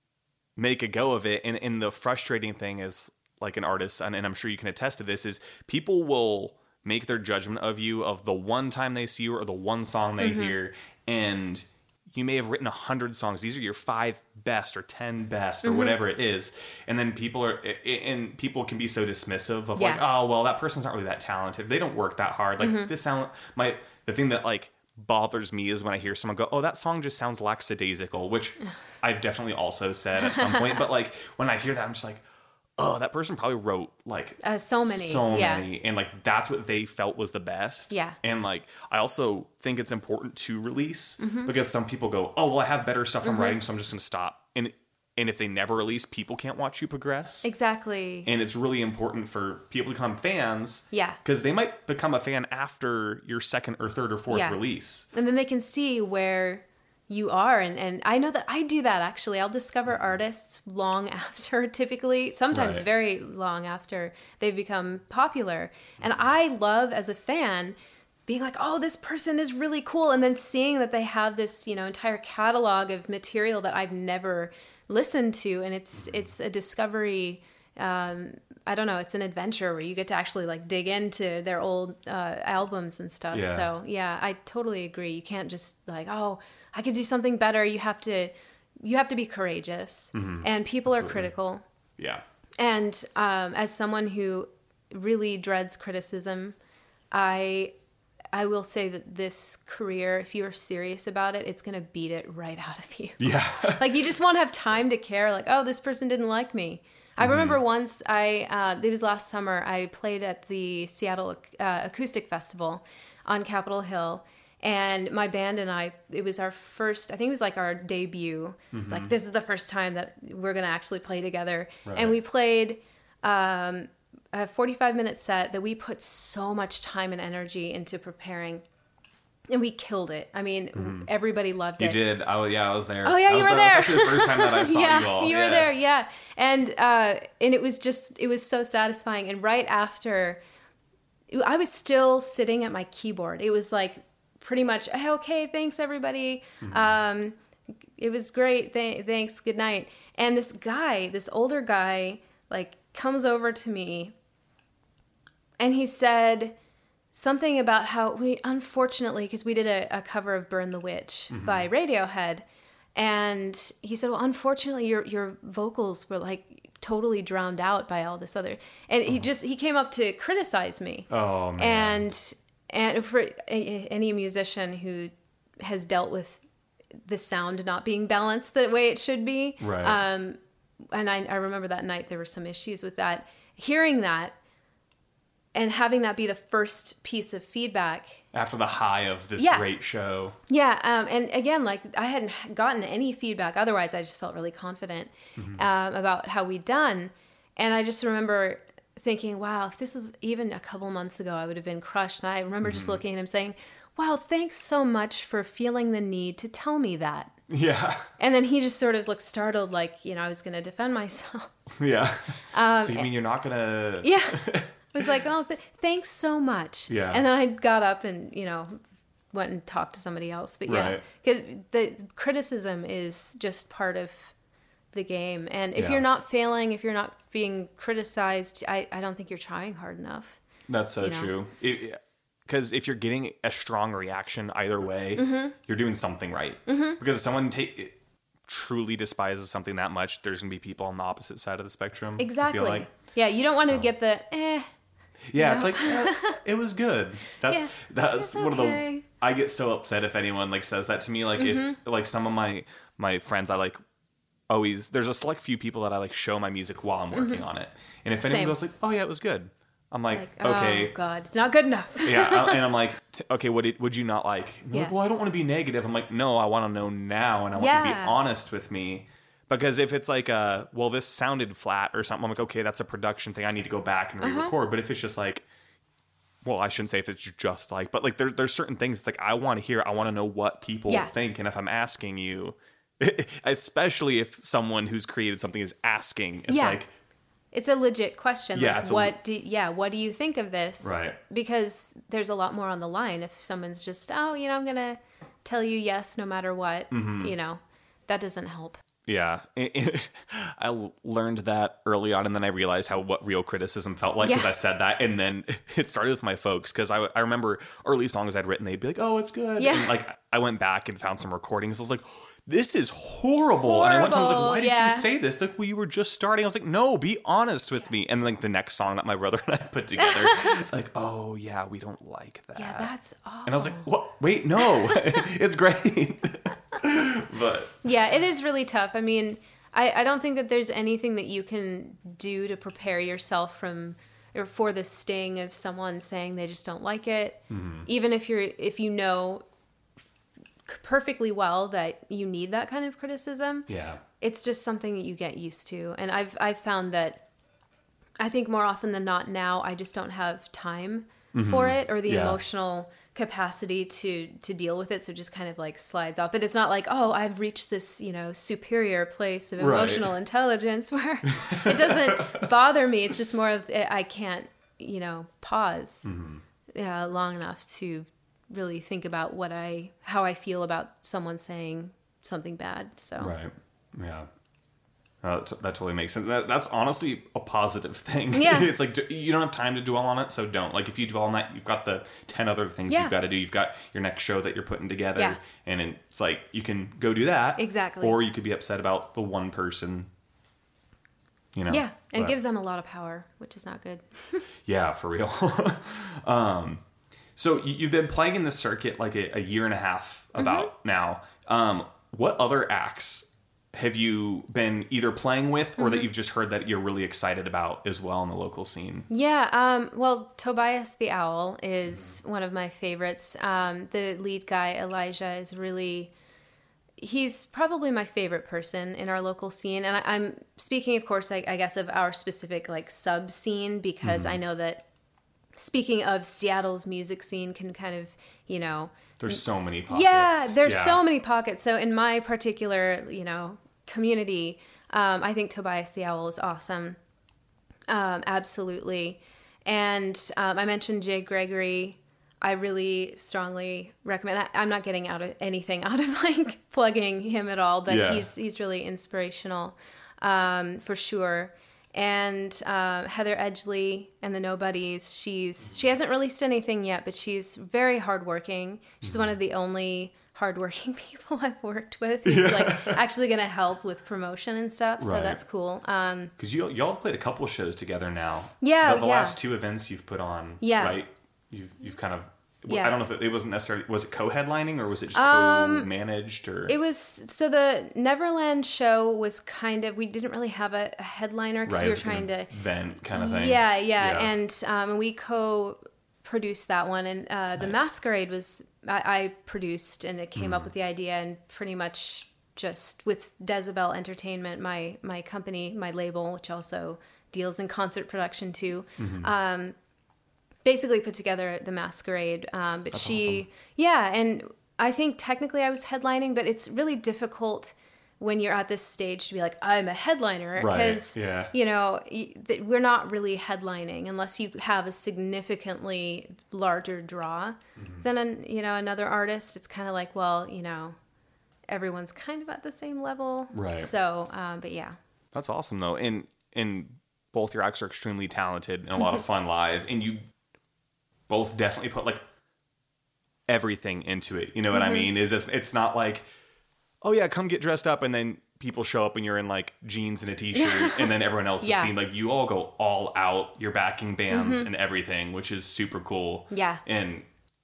S1: make a go of it, and and the frustrating thing is like an artist, and, and I'm sure you can attest to this, is people will make their judgment of you of the one time they see you or the one song they
S2: Mm-hmm.
S1: hear, and you may have written a hundred songs. These are your five best or ten best or
S2: mm-hmm.
S1: whatever it is. And then people are, and people can be so dismissive of
S2: yeah.
S1: like, oh, well, that person's not really that talented. They don't work that hard. Like mm-hmm. this sound, my, the thing that like bothers me is when I hear someone go, oh, that song just sounds lackadaisical, which I've definitely also said at some point. But like when I hear that, I'm just like, oh, that person probably wrote like
S2: uh, so many,
S1: so
S2: yeah.
S1: many. And like, that's what they felt was the best.
S2: Yeah.
S1: And like, I also think it's important to release
S2: mm-hmm.
S1: because some people go, oh, well, I have better stuff mm-hmm. I'm writing, so I'm just going to stop. And, and if they never release, people can't watch you progress.
S2: Exactly.
S1: And it's really important for people to become fans.
S2: Yeah.
S1: Because they might become a fan after your second or third or fourth
S2: yeah.
S1: release.
S2: And then they can see where you are. And, and I know that I do that, actually. I'll discover artists long after, typically, sometimes
S1: right.
S2: very long after they've become popular. And I love, as a fan, being like, oh, this person is really cool. And then seeing that they have this, you know, entire catalog of material that I've never listened to. And it's, it's a discovery, um, I don't know, it's an adventure where you get to actually like dig into their old uh, albums and stuff.
S1: Yeah.
S2: So yeah, I totally agree. You can't just like, oh, I could do something better. You have to, you have to be courageous, mm-hmm. and people Absolutely. Are critical.
S1: Yeah.
S2: And um, as someone who really dreads criticism, I, I will say that this career, if you're serious about it, it's going to beat it right out of you.
S1: Yeah.
S2: Like you just won't have time to care. Like, oh, this person didn't like me. I mm-hmm. remember once I, uh, it was last summer, I played at the Seattle uh, Acoustic Festival on Capitol Hill. And my band and I, it was our first, I think it was like our debut. Mm-hmm. It's like, this is the first time that we're going to actually play together. Right. And we played um, a forty-five minute set that we put so much time and energy into preparing. And we killed it. I mean, mm-hmm. everybody loved
S1: you
S2: it.
S1: You did. Oh, yeah, I was there.
S2: Oh, yeah,
S1: you
S2: were
S1: the,
S2: there.
S1: That was actually the first time that I saw
S2: yeah,
S1: you all.
S2: You
S1: yeah.
S2: were there, yeah. And, uh, and it was just, it was so satisfying. And right after, I was still sitting at my keyboard. It was like, pretty much, hey, okay, thanks everybody. Mm-hmm. Um, it was great. Th- thanks. Good night. And this guy, this older guy, like comes over to me and he said something about how we, unfortunately, because we did a, a cover of Burn the Witch mm-hmm. by Radiohead. And he said, well, unfortunately, your, your vocals were like totally drowned out by all this other, and oh. he just, he came up to criticize me.
S1: Oh, man.
S2: And And for any musician who has dealt with the sound not being balanced the way it should be,
S1: right.
S2: um, and I, I remember that night there were some issues with that. Hearing that and having that be the first piece of feedback
S1: after the high of this
S2: yeah.
S1: great show,
S2: yeah. Um, and again, like I hadn't gotten any feedback. Otherwise, I just felt really confident mm-hmm. um, about how we'd done, and I just remember thinking, wow, if this was even a couple months ago, I would have been crushed. And I remember mm-hmm. just looking at him saying, wow, thanks so much for feeling the need to tell me that.
S1: Yeah.
S2: And then he just sort of looked startled, like, you know, I was going to defend myself.
S1: Yeah.
S2: Um,
S1: so you mean you're not going to...
S2: Yeah. I was like, oh, th- thanks so much.
S1: Yeah.
S2: And then I got up and, you know, went and talked to somebody else. But yeah, because right. the criticism is just part of the game. And if yeah. you're not failing, if you're not being criticized, I, I don't think you're trying hard enough.
S1: That's so
S2: you know?
S1: true. Because if you're getting a strong reaction either way, mm-hmm. you're doing something right. Mm-hmm. Because if someone take, truly despises something that much, there's going to be people on the opposite side of the spectrum.
S2: Exactly.
S1: I feel like.
S2: Yeah, you don't want
S1: so.
S2: to get the eh.
S1: Yeah,
S2: know?
S1: It's like, eh, it was good. That's
S2: yeah,
S1: that's one
S2: okay.
S1: of the... I get so upset if anyone like says that to me. Like mm-hmm. if like some of my, my friends, I like... always there's a select few people that I like show my music while I'm working mm-hmm. on it, and if anyone Same. goes like, oh yeah, it was good, I'm like, like okay,
S2: oh god, it's not good enough.
S1: Yeah. And I'm like, okay, what did, would you not like?
S2: Yeah.
S1: Like, well, I don't want to be negative. I'm like, no, I want to know now, and I want
S2: yeah.
S1: you to be honest with me, because if it's like uh well, this sounded flat or something, I'm like, okay, that's a production thing, I need to go back and re-record. Uh-huh. But if it's just like, well, I shouldn't say if it's just like, but like there, there's certain things it's like I want to hear, I want to know what people
S2: yeah.
S1: think, and if I'm asking you, especially if someone who's created something is asking, it's
S2: yeah.
S1: like,
S2: it's a legit question.
S1: Yeah,
S2: like,
S1: it's
S2: what
S1: a,
S2: do yeah, what do you think of this?
S1: Right.
S2: Because there's a lot more on the line if someone's just, oh, you know, I'm gonna tell you yes no matter what. Mm-hmm. You know, that doesn't help.
S1: Yeah. I learned that early on, and then I realized how what real criticism felt like because
S2: Yeah.
S1: I said that, and then it started with my folks because I, I remember early songs I'd written, they'd be like, oh, it's good.
S2: Yeah.
S1: And like I went back and found some recordings. I was like, this is horrible. And I went to him, I was like,
S2: Horrible,
S1: why did
S2: yeah.
S1: you say this? Like, well, you were just starting. I was like, no, be honest with me. And like the next song that my brother and I put together, it's like, oh yeah, we don't like that.
S2: Yeah, that's awful.
S1: And I was like, what? Wait, no, it's great. But
S2: Yeah, it is really tough. I mean, I, I don't think that there's anything that you can do to prepare yourself from or for the sting of someone saying they just don't like it. Mm-hmm. Even if you're if you know perfectly well that you need that kind of criticism.
S1: yeah.
S2: It's just something that you get used to. And I've I've found that I think more often than not now I just don't have time mm-hmm. for it or the
S1: Yeah.
S2: emotional capacity to to deal with it, so it just kind of like slides off. But it's not like, oh, I've reached this, you know, superior place of emotional
S1: Right.
S2: intelligence where it doesn't bother me. It's just more of I can't, you know, pause mm-hmm. uh, long enough to really think about what I how I feel about someone saying something bad. So
S1: Right. Yeah. Uh, t- that totally makes sense. That, that's honestly a positive thing.
S2: Yeah.
S1: It's like d- you don't have time to dwell on it, so don't. Like if you dwell on that, you've got the ten other things
S2: Yeah.
S1: you've got to do. You've got your next show that you're putting together,
S2: Yeah.
S1: and it's like you can go do that.
S2: Exactly.
S1: Or you could be upset about the one person. You know.
S2: yeah, and
S1: But-
S2: it gives them a lot of power, which is not good.
S1: Yeah, for real. um, so you- you've been playing in this circuit like a, a year and a half about
S2: Mm-hmm.
S1: now. Um, what other acts have you been either playing with or
S2: Mm-hmm.
S1: that you've just heard that you're really excited about as well in the local scene?
S2: Yeah, um, well, Tobias the Owl is one of my favorites. Um, the lead guy, Elijah, is really, he's probably my favorite person in our local scene. And I, I'm speaking, of course, I, I guess, of our specific like sub scene, because I know that speaking of Seattle's music scene can kind of, you know,
S1: There's so many pockets.
S2: yeah, there's
S1: Yeah.
S2: so many pockets. So in my particular, you know, community, um, I think Tobias the Owl is awesome. Um, absolutely. And um, I mentioned Jay Gregory. I really strongly recommend. I, I'm not getting out of anything out of like plugging him at all, but
S1: Yeah.
S2: he's he's really inspirational um, for sure. And uh, Heather Edgley and the Nobodies. She's she hasn't released anything yet, but she's very hardworking. She's
S1: Mm-hmm.
S2: one of the only hardworking people I've worked with who's like actually going to help with promotion and stuff. So
S1: Right.
S2: that's cool. Um,
S1: Because you, y'all have played a couple shows together now.
S2: Yeah,
S1: The, the
S2: yeah.
S1: last two events you've put on,
S2: Yeah.
S1: right? You've, you've kind of...
S2: Yeah.
S1: I don't know if it, it wasn't necessarily... Was it co-headlining or was it just
S2: Um,
S1: co-managed? Or
S2: It was so the Neverland show was kind of we didn't really have a, a headliner because
S1: right,
S2: we were
S1: it's like
S2: trying
S1: an
S2: to
S1: event kind of thing.
S2: yeah, yeah
S1: Yeah.
S2: and um, we co-produced that one, and uh, the
S1: Nice.
S2: Masquerade was I, I produced, and it came up
S1: Mm.
S2: with the idea, and pretty much just with Decibel Entertainment, my my company, my label, which also deals in concert production too.
S1: Mm-hmm.
S2: Um, basically put together the Masquerade, um, but
S1: That's
S2: she
S1: awesome.
S2: yeah, and I think technically I was headlining, but it's really difficult when you're at this stage to be like, I'm a headliner,
S1: Right,
S2: because
S1: yeah.
S2: you know y- th- we're not really headlining unless you have a significantly larger draw
S1: Mm-hmm.
S2: than an, you know another artist. It's kind of like, well, you know everyone's kind of at the same level,
S1: Right.
S2: So um, but yeah,
S1: That's awesome, though. And and both your acts are extremely talented and a lot of fun live. And you both definitely put like everything into it. You know what
S2: Mm-hmm.
S1: I mean? Is it's, it's not like, oh yeah, come get dressed up, and then people show up and you're in like jeans and a t-shirt, and then everyone else is
S2: Yeah.
S1: themed. Like you all go all out. You're backing bands and everything, which is super cool.
S2: Mm-hmm. Yeah.
S1: And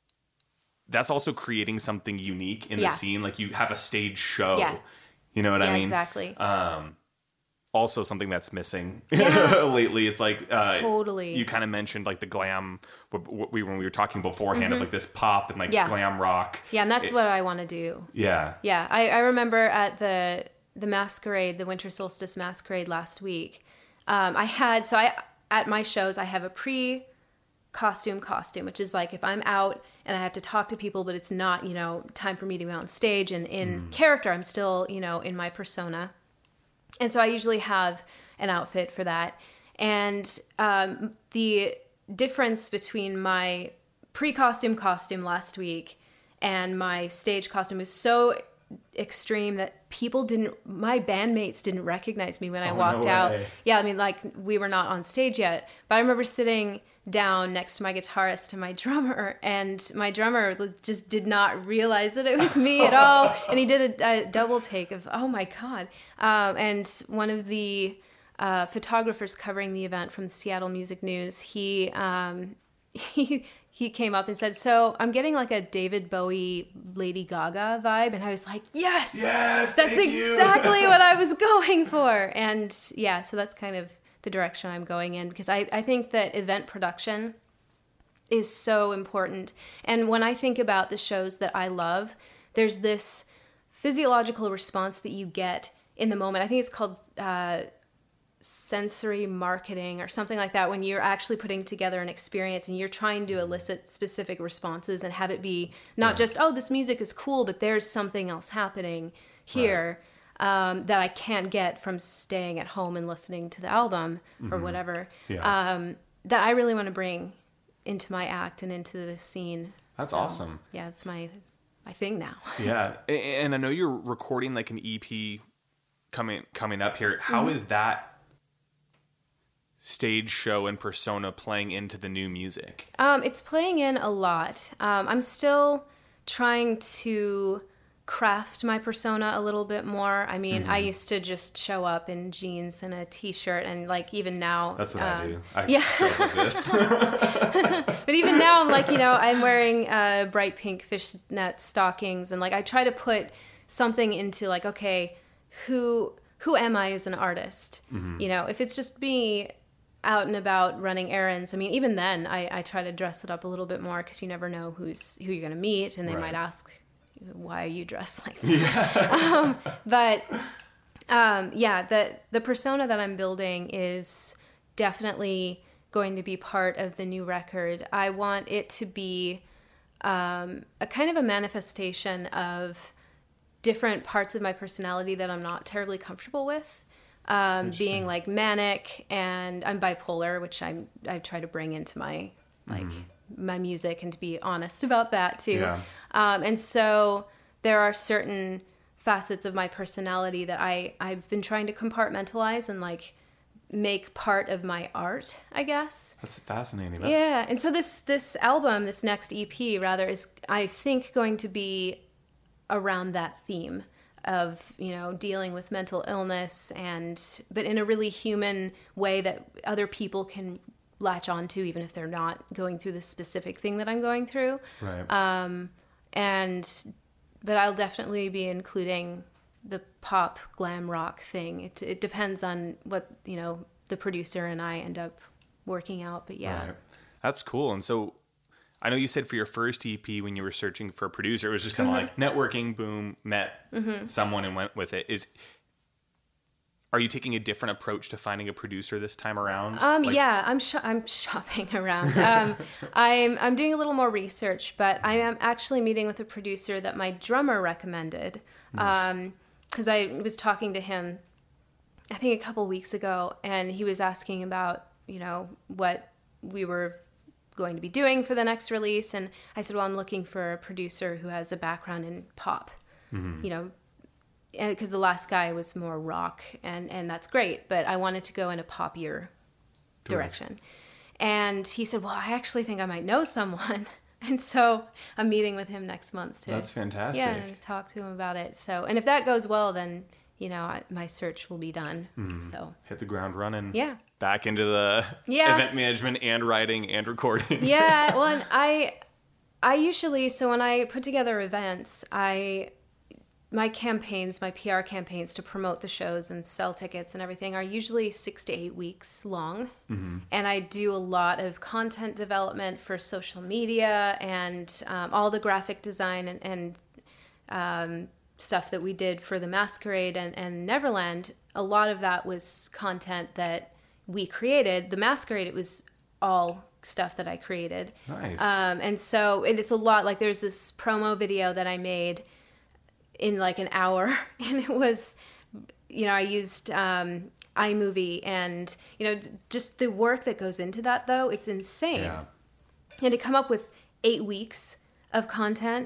S1: that's also creating something unique in
S2: Yeah.
S1: the scene. Like you have a stage show.
S2: Yeah.
S1: You know what
S2: yeah,
S1: I mean?
S2: exactly.
S1: Um, also something that's missing
S2: Yeah.
S1: lately. It's like uh,
S2: Totally.
S1: You kind of mentioned like the glam. w- w- We when we were talking beforehand of like this pop and like
S2: Mm-hmm. Yeah.
S1: glam rock.
S2: yeah, and that's
S1: it-
S2: what I want to do.
S1: Yeah.
S2: Yeah, I, I remember at the the masquerade, the Winter Solstice Masquerade last week. Um, I had so I at my shows I have a pre costume costume, which is like if I'm out and I have to talk to people, but it's not, you know time for me to be on stage and in character. I'm still, you know in my persona, and so I usually have an outfit for that. And um, the difference between my pre-costume costume last week and my stage costume is so extreme that people didn't, my bandmates didn't recognize me when I
S1: Oh,
S2: walked
S1: no
S2: out.
S1: way.
S2: Yeah, I mean, like, we were not on stage yet, but I remember sitting down next to my guitarist and my drummer, and my drummer just did not realize that it was me at all, and he did a, a double take of, oh my God. Um, and one of the uh, photographers covering the event from the Seattle Music News, he um, he he came up and said, so I'm getting like a David Bowie, Lady Gaga vibe. And I was like, yes,
S1: Yes,
S2: that's
S1: thank you.
S2: exactly what I was going for. And yeah, so that's kind of the direction I'm going in, because I, I think that event production is so important. And when I think about the shows that I love, there's this physiological response that you get in the moment. I think it's called uh, sensory marketing or something like that, when you're actually putting together an experience and you're trying to elicit specific responses and have it be not
S1: Yeah.
S2: just, oh, this music is cool, but there's something else happening here um, that I can't get from staying at home and listening to the album or whatever.
S1: Yeah.
S2: Um, that I really want to bring into my act and into the scene.
S1: That's
S2: So,
S1: awesome.
S2: Yeah, it's my my thing now.
S1: Yeah, A- and I know you're recording like an E P coming coming up here. How
S2: Mm-hmm.
S1: is that stage show and persona playing into the new music?
S2: Um, it's playing in a lot. Um, I'm still trying to craft my persona a little bit more. I mean, I used to just show up in jeans and a t-shirt, and like even now,
S1: That's what I
S2: um,
S1: do. I
S2: yeah.
S1: show up with this.
S2: But even now, I'm like, you know, I'm wearing uh, bright pink fishnet stockings, and like I try to put something into like, okay, who who am I as an artist? You know, if it's just me out and about running errands, I mean, even then, I, I try to dress it up a little bit more, because you never know who's who you're going to meet, and they
S1: Right.
S2: might ask, why are you dressed like that? um, but um, yeah, the the persona that I'm building is definitely going to be part of the new record. I want it to be um, a kind of a manifestation of different parts of my personality that I'm not terribly comfortable with. Um, being like manic, and I'm bipolar, which I'm I try to bring into my like my music, and to be honest about that too.
S1: Yeah.
S2: Um, and so there are certain facets of my personality that I I've been trying to compartmentalize and like make part of my art, I guess.
S1: That's fascinating. That's,
S2: Yeah, and so this this album, this next E P rather, is I think going to be around that theme of, you know, dealing with mental illness, and but in a really human way that other people can latch onto, even if they're not going through the specific thing that I'm going through.
S1: Right.
S2: Um, and but I'll definitely be including the pop glam rock thing. It it depends on what, you know, the producer and I end up working out. But yeah.
S1: Right. That's cool. And so I know you said for your first E P, when you were searching for a producer, it was just kind of
S2: Mm-hmm.
S1: like networking, boom, met someone and went with it. Is Are you taking a different approach to finding a producer this time around?
S2: Um,
S1: Like-
S2: yeah, I'm sh- I'm shopping around. Um, I'm I'm doing a little more research, but I am actually meeting with a producer that my drummer recommended. Um, because I was talking to him, I think a couple weeks ago, and he was asking about, you know, what we were going to be doing for the next release, and I said, well, I'm looking for a producer who has a background in pop, you know, because the last guy was more rock, and and that's great, but I wanted to go in a poppier direction. And he said, well, I actually think I might know someone. And so I'm meeting with him next month to
S1: That's fantastic.
S2: yeah, and talk to him about it. So, and if that goes well, then, you know, I, my search will be done. So
S1: Hit the ground running.
S2: yeah.
S1: Back into the
S2: Yeah.
S1: event management and writing and recording.
S2: Yeah, well, and I, I usually, so when I put together events, I, my campaigns, my P R campaigns to promote the shows and sell tickets and everything are usually six to eight weeks long. Mm-hmm. And I do a lot of content development for social media and um, all the graphic design and, and um, stuff that we did for the Masquerade and, and Neverland. A lot of that was content that we created. The Masquerade, it was all stuff that I created.
S1: Nice.
S2: Um, and so and it's a lot, like there's this promo video that I made in like an hour, and it was, you know, I used um, iMovie, and, you know, just the work that goes into that, though, it's insane.
S1: Yeah.
S2: And to come up with eight weeks of content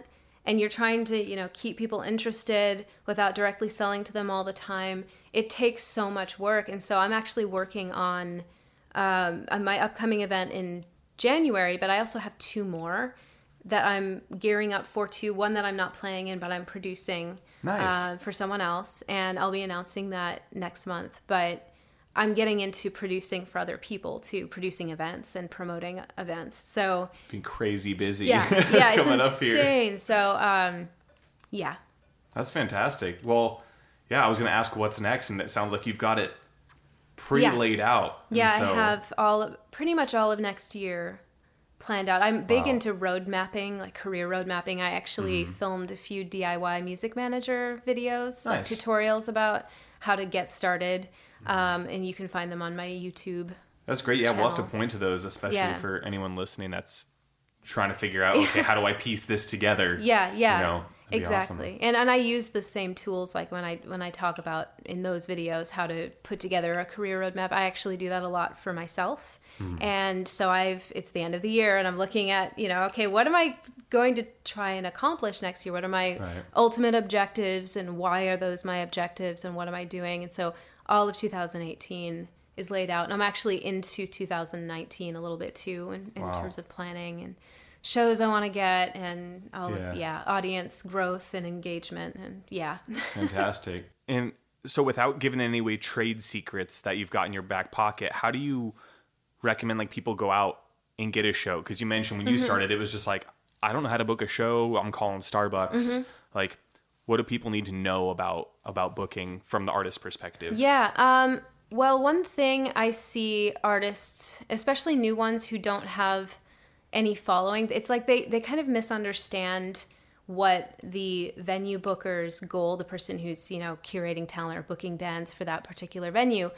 S2: and you're trying to, you know, keep people interested without directly selling to them all the time, it takes so much work. And so I'm actually working on, um, on my upcoming event in January, but I also have two more that I'm gearing up for too. One that I'm not playing in, but I'm producing
S1: nice.
S2: uh, for someone else. And I'll be announcing that next month. But I'm getting into producing for other people too, producing events and promoting events. So
S1: being crazy busy.
S2: Yeah, yeah, it's
S1: coming
S2: insane.
S1: Up here.
S2: So, um, yeah.
S1: That's fantastic. Well, yeah, I was going to ask what's next, and it sounds like you've got it pretty
S2: Yeah.
S1: laid out.
S2: Yeah,
S1: so...
S2: I have all of, pretty much all of next year planned out. I'm big
S1: Wow.
S2: into road mapping, like career road mapping. I actually mm-hmm. filmed a few D I Y music manager videos, nice. like tutorials about how to get started. Um, and you can find them on my YouTube.
S1: That's great. Yeah,
S2: channel.
S1: We'll have to point to those, especially
S2: yeah.
S1: for anyone listening that's trying to figure out, okay, how do I piece this together?
S2: Yeah, yeah,
S1: you know,
S2: exactly.
S1: Awesome.
S2: And and I use the same tools, like when I when I talk about in those videos how to put together a career roadmap. I actually do that a lot for myself. Mm-hmm. And so I've it's the end of the year, and I'm looking at, you know, okay, what am I going to try and accomplish next year? What are my
S1: right.
S2: ultimate objectives, and why are those my objectives, and what am I doing? And so all of two thousand eighteen is laid out, and I'm actually into two thousand nineteen a little bit too in, in wow. terms of planning and shows I want to get, and all yeah. of yeah audience growth and engagement, and yeah.
S1: It's fantastic. And so, without giving any away trade secrets that you've got in your back pocket, how do you recommend like people go out and get a show? Because you mentioned when you mm-hmm. started, it was just like, I don't know how to book a show. I'm calling Starbucks. Mm-hmm. Like, what do people need to know about about booking from the artist perspective?
S2: Yeah. Um, well, one thing I see artists, especially new ones who don't have any following, it's like they, they kind of misunderstand what the venue booker's goal, the person who's, you know, curating talent or booking bands for that particular venue.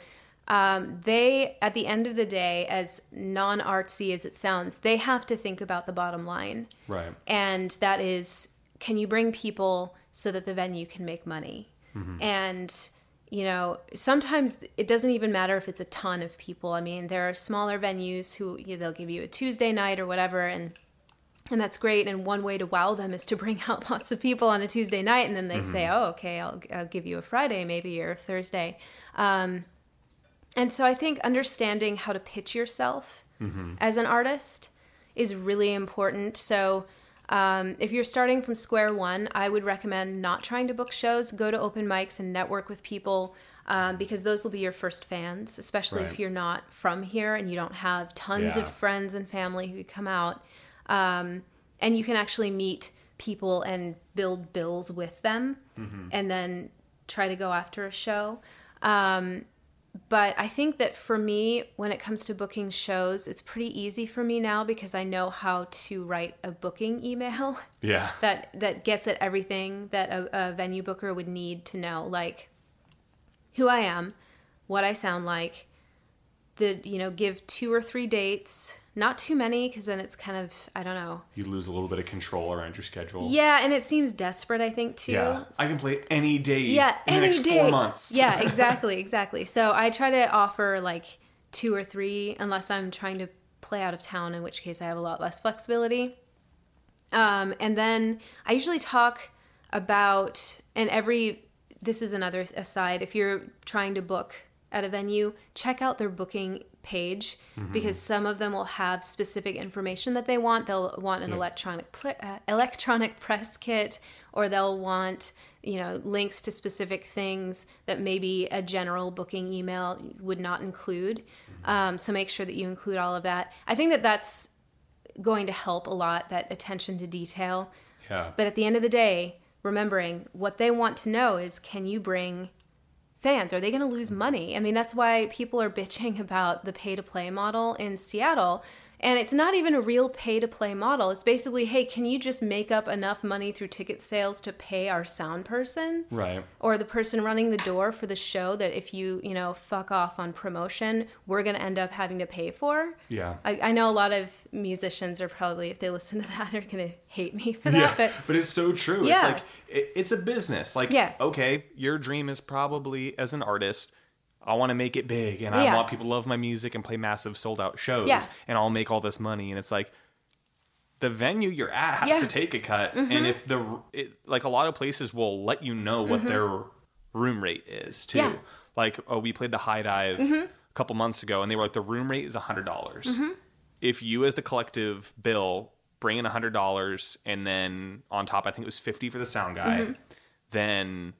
S2: Um, they, at the end of the day, as non-artsy as it sounds, they have to think about the bottom line.
S1: Right.
S2: And that is, can you bring people so that the venue can make money? Mm-hmm. And, you know, sometimes it doesn't even matter if it's a ton of people. I mean, there are smaller venues who, you know, they'll give you a Tuesday night or whatever, and and that's great. And one way to wow them is to bring out lots of people on a Tuesday night, and then they mm-hmm. say, oh, okay, I'll, I'll give you a Friday maybe, or a Thursday. Um, and so I think understanding how to pitch yourself mm-hmm. as an artist is really important. So Um, if you're starting from square one, I would recommend not trying to book shows. Go to open mics and network with people, um, because those will be your first fans, especially right. if you're not from here and you don't have tons
S1: yeah.
S2: of friends and family who come out. Um, and you can actually meet people and build bills with them mm-hmm. and then try to go after a show. Um, But I think that for me, when it comes to booking shows, it's pretty easy for me now because I know how to write a booking email.
S1: Yeah.
S2: that that gets at everything that a, a venue booker would need to know, like who I am, what I sound like, the you know, give two or three dates, not too many, because then it's kind of, I don't know.
S1: You lose a little bit of control around your schedule.
S2: Yeah, and it seems desperate, I think, too.
S1: Yeah, I can play any day
S2: yeah,
S1: in
S2: any
S1: the next
S2: day.
S1: four months.
S2: Yeah, exactly, exactly. So I try to offer like two or three, unless I'm trying to play out of town, in which case I have a lot less flexibility. Um, and then I usually talk about, and every, this is another aside, if you're trying to book at a venue, check out their booking page mm-hmm. because some of them will have specific information that they want. They'll want an yeah. electronic pl- uh, electronic press kit, or they'll want, you know, links to specific things that maybe a general booking email would not include. Mm-hmm. Um, so make sure that you include all of that. I think that that's going to help a lot, that attention to detail.
S1: Yeah.
S2: But at the end of the day, remembering what they want to know is, can you bring fans? Are they going to lose money? I mean, that's why people are bitching about the pay-to-play model in Seattle. And it's not even a real pay-to-play model. It's basically, hey, can you just make up enough money through ticket sales to pay our sound person?
S1: Right.
S2: Or the person running the door for the show that if you, you know, fuck off on promotion, we're going to end up having to pay for?
S1: Yeah.
S2: I, I know a lot of musicians are probably, if they listen to that, are going to hate me for that.
S1: Yeah,
S2: but,
S1: but it's so true.
S2: Yeah.
S1: It's like, it, it's a business. Like,
S2: yeah.
S1: okay, your dream is probably, as an artist, I want to make it big, and I
S2: yeah.
S1: want people to love my music and play massive sold out shows,
S2: yeah.
S1: and I'll make all this money. And it's like, the venue you're at has
S2: Yeah.
S1: to take a cut. Mm-hmm. And if the, it, like a lot of places will let you know what mm-hmm. their room rate is too. Yeah. Like, oh, we played the High Dive mm-hmm. a couple months ago and they were like, the room rate is a hundred dollars. Mm-hmm. If you as the collective bill bring in a hundred dollars and then on top, I think it was fifty for the sound guy, mm-hmm. then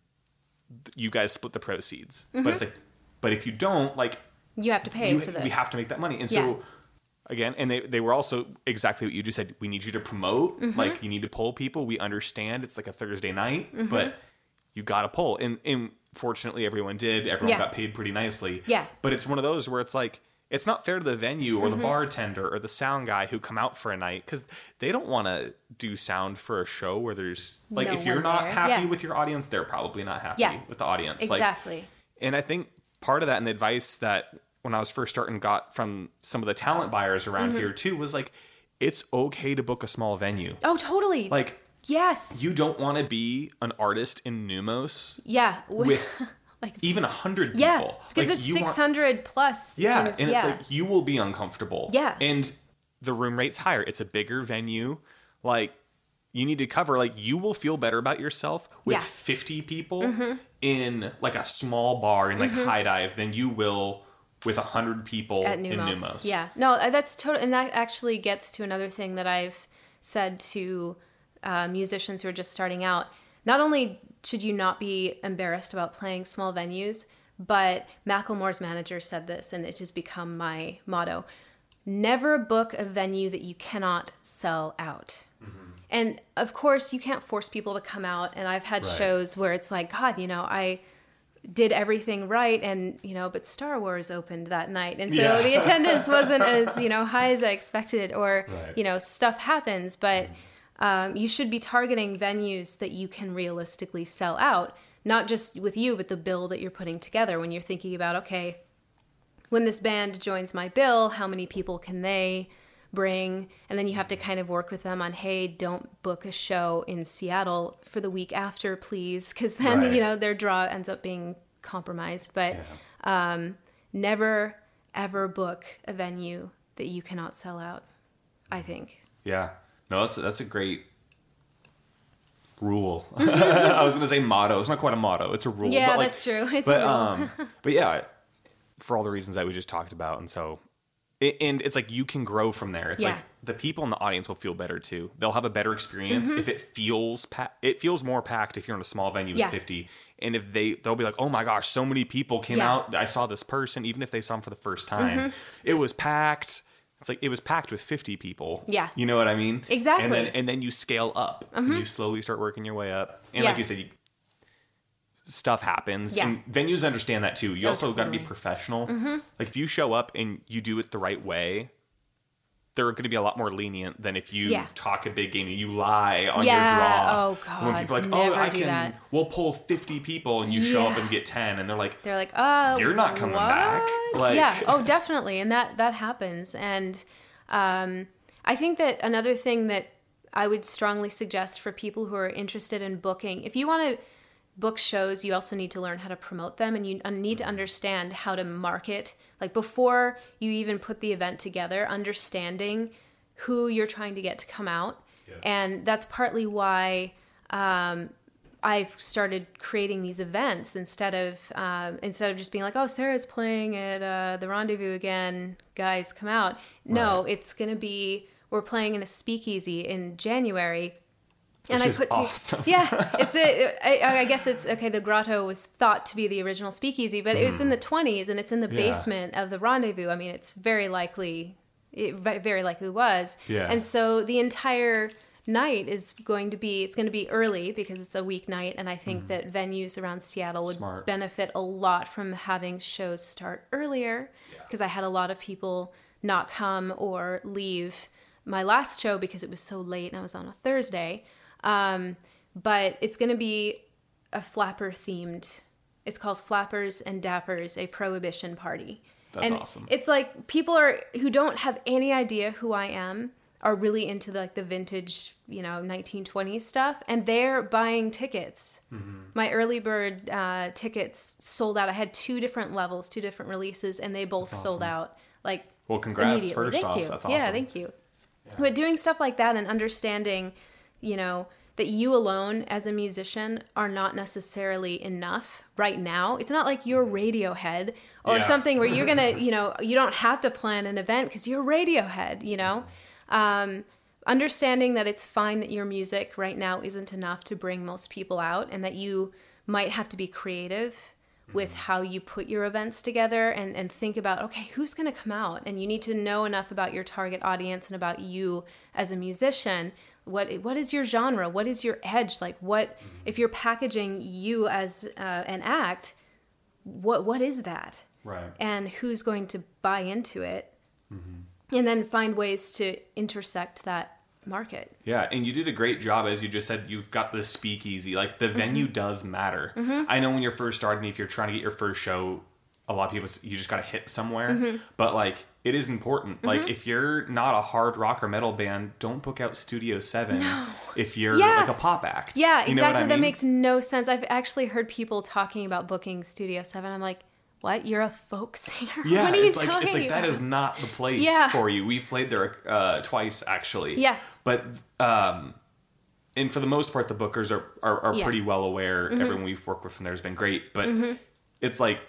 S1: you guys split the proceeds. Mm-hmm. But it's like, but if you don't, like,
S2: you have to pay
S1: you,
S2: for that.
S1: We have to make that money. And so, yeah. again, and they, they were also exactly what you just said. We need you to promote. Mm-hmm. Like, you need to pull people. We understand it's like a Thursday night, mm-hmm. but you got to pull. And, and fortunately, everyone did. Everyone yeah. got paid pretty nicely.
S2: Yeah.
S1: But it's one of those where it's like, it's not fair to the venue or mm-hmm. the bartender or the sound guy who come out for a night because they don't want to do sound for a show where there's, like, no if you're not there. happy yeah. with your audience, they're probably not happy yeah. with the audience.
S2: Exactly.
S1: Like, and I think part of that and the advice that when I was first starting got from some of the talent buyers around mm-hmm. here too was like, it's okay to book a small venue.
S2: Oh, totally.
S1: Like,
S2: yes.
S1: You don't want to be an artist in Numos.
S2: Yeah.
S1: With like even a hundred people.
S2: Yeah. Because
S1: like,
S2: it's six hundred
S1: want,
S2: plus.
S1: Yeah.
S2: And,
S1: and
S2: yeah.
S1: it's like, you will be uncomfortable.
S2: Yeah.
S1: And the room rate's higher. It's a bigger venue. Like, you need to cover, like, you will feel better about yourself with
S2: yeah.
S1: fifty people
S2: mm-hmm.
S1: in like a small bar in like
S2: mm-hmm.
S1: High Dive than you will with a hundred people
S2: At Numos.
S1: in Numos.
S2: Yeah. No, that's total. And that actually gets to another thing that I've said to uh, musicians who are just starting out. Not only should you not be embarrassed about playing small venues, but Macklemore's manager said this, and it has become my motto. Never book a venue that you cannot sell out. Mm-hmm. And of course, you can't force people to come out. And I've had right. shows where it's like, God, you know, I did everything right. And, you know, but Star Wars opened that night. And so yeah. the attendance wasn't as, you know, high as I expected or, right. you know, stuff happens. But mm. um, you should be targeting venues that you can realistically sell out. Not just with you, but the bill that you're putting together when you're thinking about, okay, when this band joins my bill, how many people can they bring? And then you have to kind of work with them on, hey, don't book a show in Seattle for the week after, please. Because then, right. you know, their draw ends up being compromised. But yeah. um, never, ever book a venue that you cannot sell out, I think.
S1: Yeah. No, that's, that's a great rule. I was going to say motto. It's not quite a motto. It's a rule.
S2: Yeah,
S1: but like,
S2: that's true. It's
S1: but,
S2: a rule.
S1: um, but yeah, for all the reasons that we just talked about. And so, and it's like you can grow from there. It's yeah. like the people in the audience will feel better too. They'll have a better experience mm-hmm. if it feels pa- it feels more packed if you're in a small venue
S2: yeah.
S1: with fifty. And if they they'll be like, oh my gosh, so many people came
S2: yeah.
S1: out. I saw this person, even if they saw them for the first time, mm-hmm. it was packed. It's like it was packed with fifty people.
S2: Yeah.
S1: You know what I mean?
S2: Exactly.
S1: And then and then you scale up. Mm-hmm. And you slowly start working your way up. And yeah. like you said, you, stuff happens.
S2: Yeah.
S1: And venues understand that too. You
S2: oh,
S1: also
S2: totally.
S1: got to be professional.
S2: Mm-hmm.
S1: Like if you show up and you do it the right way, they're going to be a lot more lenient than if you
S2: yeah.
S1: talk a big game and you lie on
S2: yeah.
S1: your draw.
S2: Oh God.
S1: When people are like,
S2: Never
S1: oh, I
S2: do
S1: can,
S2: that.
S1: we'll pull fifty people and you
S2: yeah.
S1: show up and get ten. And they're like,
S2: they're like, oh,
S1: you're not coming
S2: what?
S1: back. Like,
S2: yeah. Oh, definitely. And that, that happens. And um, I think that another thing that I would strongly suggest for people who are interested in booking, if you want to book shows, you also need to learn how to promote them, and you need to understand how to market. Like before you even put the event together, understanding who you're trying to get to come out. Yeah. And that's partly why um, I've started creating these events instead of um, instead of just being like, oh, Sarah's playing at uh, the Rendezvous again, guys, come out. No, right. It's going to be, we're playing in a speakeasy in January. And
S1: Which
S2: I put
S1: is awesome.
S2: To, yeah, it's a, I, I guess it's okay. The Grotto was thought to be the original speakeasy, but mm. it was in the twenties and it's in the yeah. basement of the Rendezvous. I mean, it's very likely, it very likely was.
S1: Yeah.
S2: And so the entire night is going to be, it's going to be early because it's a weeknight. And I think mm. that venues around Seattle would
S1: Smart.
S2: benefit a lot from having shows start earlier because yeah. I had a lot of people not come or leave my last show because it was so late and I was on a Thursday. Um, but it's going to be a flapper themed, it's called Flappers and Dappers, a prohibition party.
S1: That's
S2: and
S1: awesome.
S2: It's like people are, who don't have any idea who I am are really into the, like the vintage, you know, nineteen twenties stuff. And they're buying tickets. Mm-hmm. My early bird, uh, tickets sold out. I had two different levels, two different releases, and they both
S1: That's
S2: sold
S1: awesome.
S2: out. Like,
S1: well, congrats
S2: immediately.
S1: first
S2: Thank
S1: off.
S2: you.
S1: That's awesome.
S2: Yeah, thank you. Yeah. But doing stuff like that and understanding, you know, that you alone as a musician are not necessarily enough right now. It's not like you're Radiohead or yeah. something where you're going to, you know, you don't have to plan an event because you're Radiohead, you know. Um, understanding that it's fine that your music right now isn't enough to bring most people out, and that you might have to be creative with how you put your events together, and, and think about, okay, who's going to come out? And you need to know enough about your target audience and about you as a musician. What what is your genre? What is your edge? Like, what mm-hmm. if you're packaging you as uh, an act? What what is that?
S1: Right.
S2: And who's going to buy into it?
S1: Mm-hmm.
S2: And then find ways to intersect that market.
S1: Yeah, and you did a great job. As you just said, you've got the speakeasy. Like, the venue mm-hmm. does matter.
S2: Mm-hmm.
S1: I know when you're first starting, if you're trying to get your first show, a lot of people, you just got to hit somewhere.
S2: Mm-hmm.
S1: But, like, it is important. Mm-hmm. Like, if you're not a hard rock or metal band, don't book out Studio seven
S2: no.
S1: if you're
S2: yeah.
S1: like a pop act.
S2: Yeah, exactly.
S1: You know what I mean?
S2: That makes no sense. I've actually heard people talking about booking Studio seven. I'm like, what? You're a folk singer?
S1: Yeah,
S2: what are you
S1: it's like,
S2: talking
S1: it's like
S2: about?
S1: that is not the place
S2: yeah.
S1: for you. We've played there uh, twice, actually.
S2: Yeah.
S1: But, um, and for the most part, the bookers are, are, are yeah. pretty well aware. Mm-hmm. Everyone we've worked with from there has been great. But
S2: mm-hmm.
S1: it's like,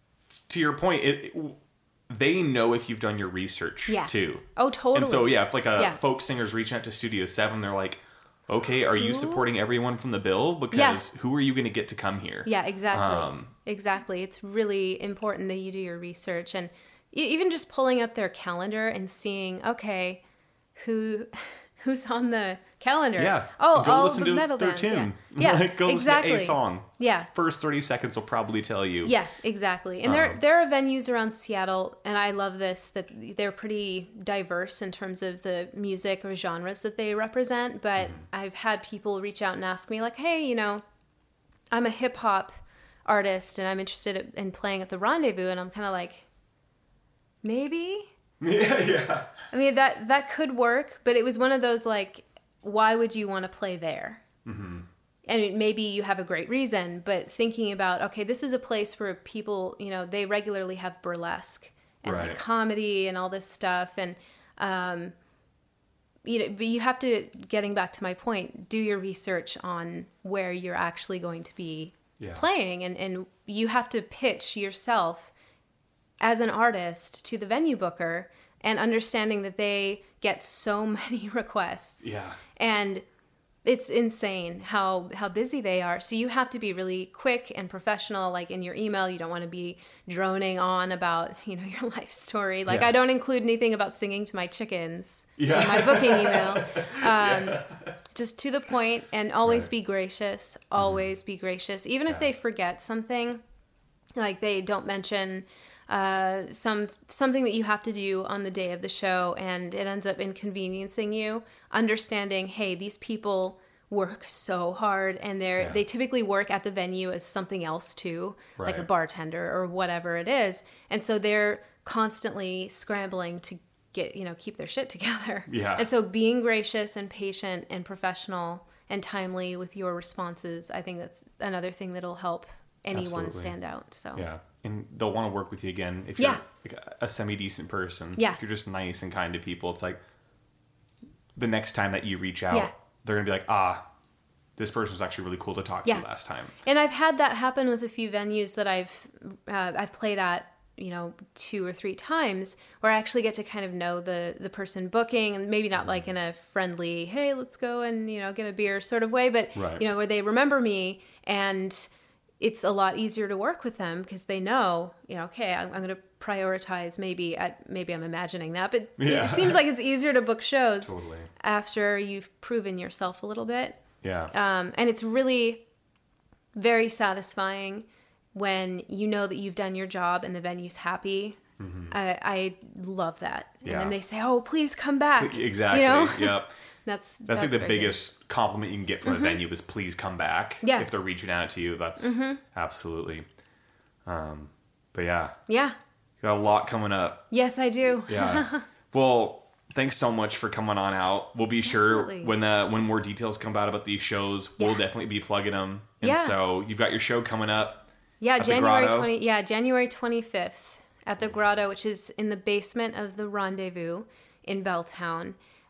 S1: to your point, it, it they know if you've done your research,
S2: yeah.
S1: too.
S2: Oh, totally.
S1: And so, yeah, if like a
S2: yeah.
S1: folk singer's reaching out to Studio seven, they're like, okay, are you
S2: Ooh.
S1: supporting everyone from the bill? Because yeah. who are you going to get to come here?
S2: Yeah, exactly.
S1: Um,
S2: exactly. It's really important that you do your research. And even just pulling up their calendar and seeing, okay, who who's on the calendar?
S1: Yeah.
S2: Oh,
S1: go
S2: all
S1: listen
S2: the
S1: to
S2: metal
S1: their
S2: bands.
S1: tune.
S2: Yeah,
S1: like, go
S2: exactly.
S1: listen to a song.
S2: Yeah.
S1: First thirty seconds will probably tell you.
S2: Yeah, exactly. And um, there there are venues around Seattle, and I love this, that they're pretty diverse in terms of the music or genres that they represent. But mm. I've had people reach out and ask me, like, hey, you know, I'm a hip hop artist and I'm interested in playing at the Rendezvous. And I'm kind of like, maybe?
S1: Yeah, yeah.
S2: I mean, that, that could work, but it was one of those, like, why would you want to play there?
S1: Mm-hmm.
S2: And maybe you have a great reason, but thinking about, okay, this is a place where people, you know, they regularly have burlesque and
S1: right.
S2: like comedy and all this stuff. And, um, you know, but you have to, getting back to my point, do your research on where you're actually going to be yeah. playing. And, and you have to pitch yourself as an artist to the venue booker, and understanding that they get so many requests.
S1: Yeah.
S2: And it's insane how, how busy they are. So you have to be really quick and professional. Like in your email, you don't want to be droning on about, you know, your life story. Like yeah. I don't include anything about singing to my chickens yeah. in my booking email. Um, yeah. Just to the point, and always right. be gracious. Always mm-hmm. be gracious. Even if yeah. they forget something, like they don't mention Uh, some something that you have to do on the day of the show, and it ends up inconveniencing you. Understanding, hey, these people work so hard, and they're yeah. they typically work at the venue as something else too, right. like a bartender or whatever it is, and so they're constantly scrambling to get you know keep their shit together.
S1: Yeah.
S2: And so being gracious and patient and professional and timely with your responses, I think that's another thing that'll help anyone
S1: Absolutely.
S2: stand out. So
S1: yeah. And they'll want to work with you again if you're
S2: yeah.
S1: like a semi-decent person.
S2: Yeah.
S1: If you're just nice and kind to people, it's like the next time that you reach out,
S2: yeah.
S1: they're going to be like, ah, this person was actually really cool to talk
S2: yeah.
S1: to last time.
S2: And I've had that happen with a few venues that I've uh, I've played at, you know, two or three times, where I actually get to kind of know the, the person booking, and maybe not like in a friendly, hey, let's go and, you know, get a beer sort of way, but,
S1: right.
S2: you know, where they remember me, and it's a lot easier to work with them because they know, you know, okay, I'm, I'm going to prioritize maybe, at, maybe I'm imagining that, but yeah. it seems like it's easier to book shows
S1: totally.
S2: after you've proven yourself a little bit.
S1: Yeah.
S2: Um, and it's really very satisfying when you know that you've done your job and the venue's happy. Mm-hmm. I, I love that. Yeah. And then they say, oh, please come back.
S1: Exactly.
S2: You know?
S1: Yep.
S2: That's,
S1: that's,
S2: that's
S1: like the
S2: very
S1: biggest
S2: good.
S1: compliment you can get from mm-hmm. a venue is please come back.
S2: Yeah.
S1: If they're reaching out to you, that's
S2: mm-hmm.
S1: absolutely. Um, but yeah.
S2: Yeah.
S1: You got a lot coming up.
S2: Yes, I do.
S1: Yeah. Well, thanks so much for coming on out. We'll be sure Absolutely. when uh, when more details come out about these shows, yeah. we'll definitely be plugging them. And
S2: yeah.
S1: so you've got your show coming up.
S2: Yeah,
S1: at
S2: January
S1: the
S2: twentieth. Yeah, January twenty-fifth at the Grotto, which is in the basement of the Rendezvous in Belltown.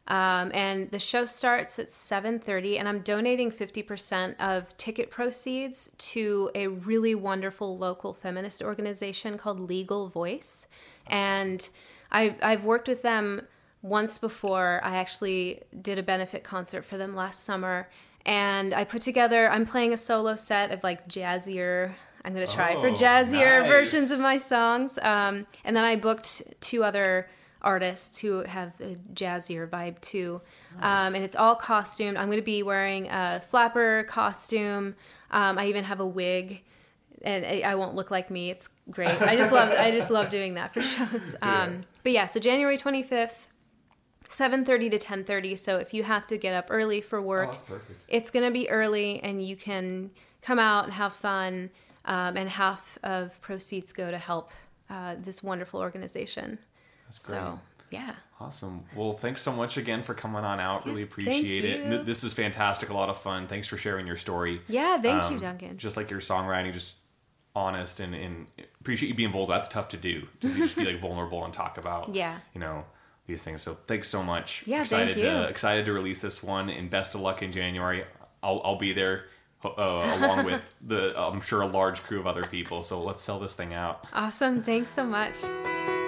S2: Um, and the show starts at seven thirty, and I'm donating fifty percent of ticket proceeds to a really wonderful local feminist organization called Legal Voice. That's and awesome. I, I've worked with them once before. I actually did a benefit concert for them last summer, and I put together, I'm playing a solo set of like jazzier, I'm going to try oh, for jazzier nice. versions of my songs. Um, and then I booked two other artists who have a jazzier vibe too. Nice. Um, and it's all costumed. I'm going to be wearing a flapper costume. Um, I even have a wig, and I won't look like me. It's great. I just love, I just love doing that for shows. Um, yeah. But yeah, so January twenty-fifth, seven thirty to ten thirty. So if you have to get up early for work,
S1: oh, that's perfect.
S2: It's going to be early, and you can come out and have fun. Um, and half of proceeds go to help uh, this wonderful organization.
S1: That's great.
S2: So, yeah.
S1: Awesome. Well, thanks so much again for coming on out. Really appreciate it. Th- this was fantastic. A lot of fun. Thanks for sharing your story.
S2: Yeah, thank
S1: um,
S2: you, Duncan.
S1: Just like your songwriting, just honest and, and appreciate you being bold. That's tough to do. To be, just be like vulnerable and talk about, yeah. you know, these things. So thanks so much.
S2: Yeah,
S1: excited
S2: thank you.
S1: To, excited to release this one, and best of luck in January. I'll I'll be there. Uh, along with the, I'm sure, a large crew of other people. So let's sell this thing out.
S2: Awesome. Thanks so much.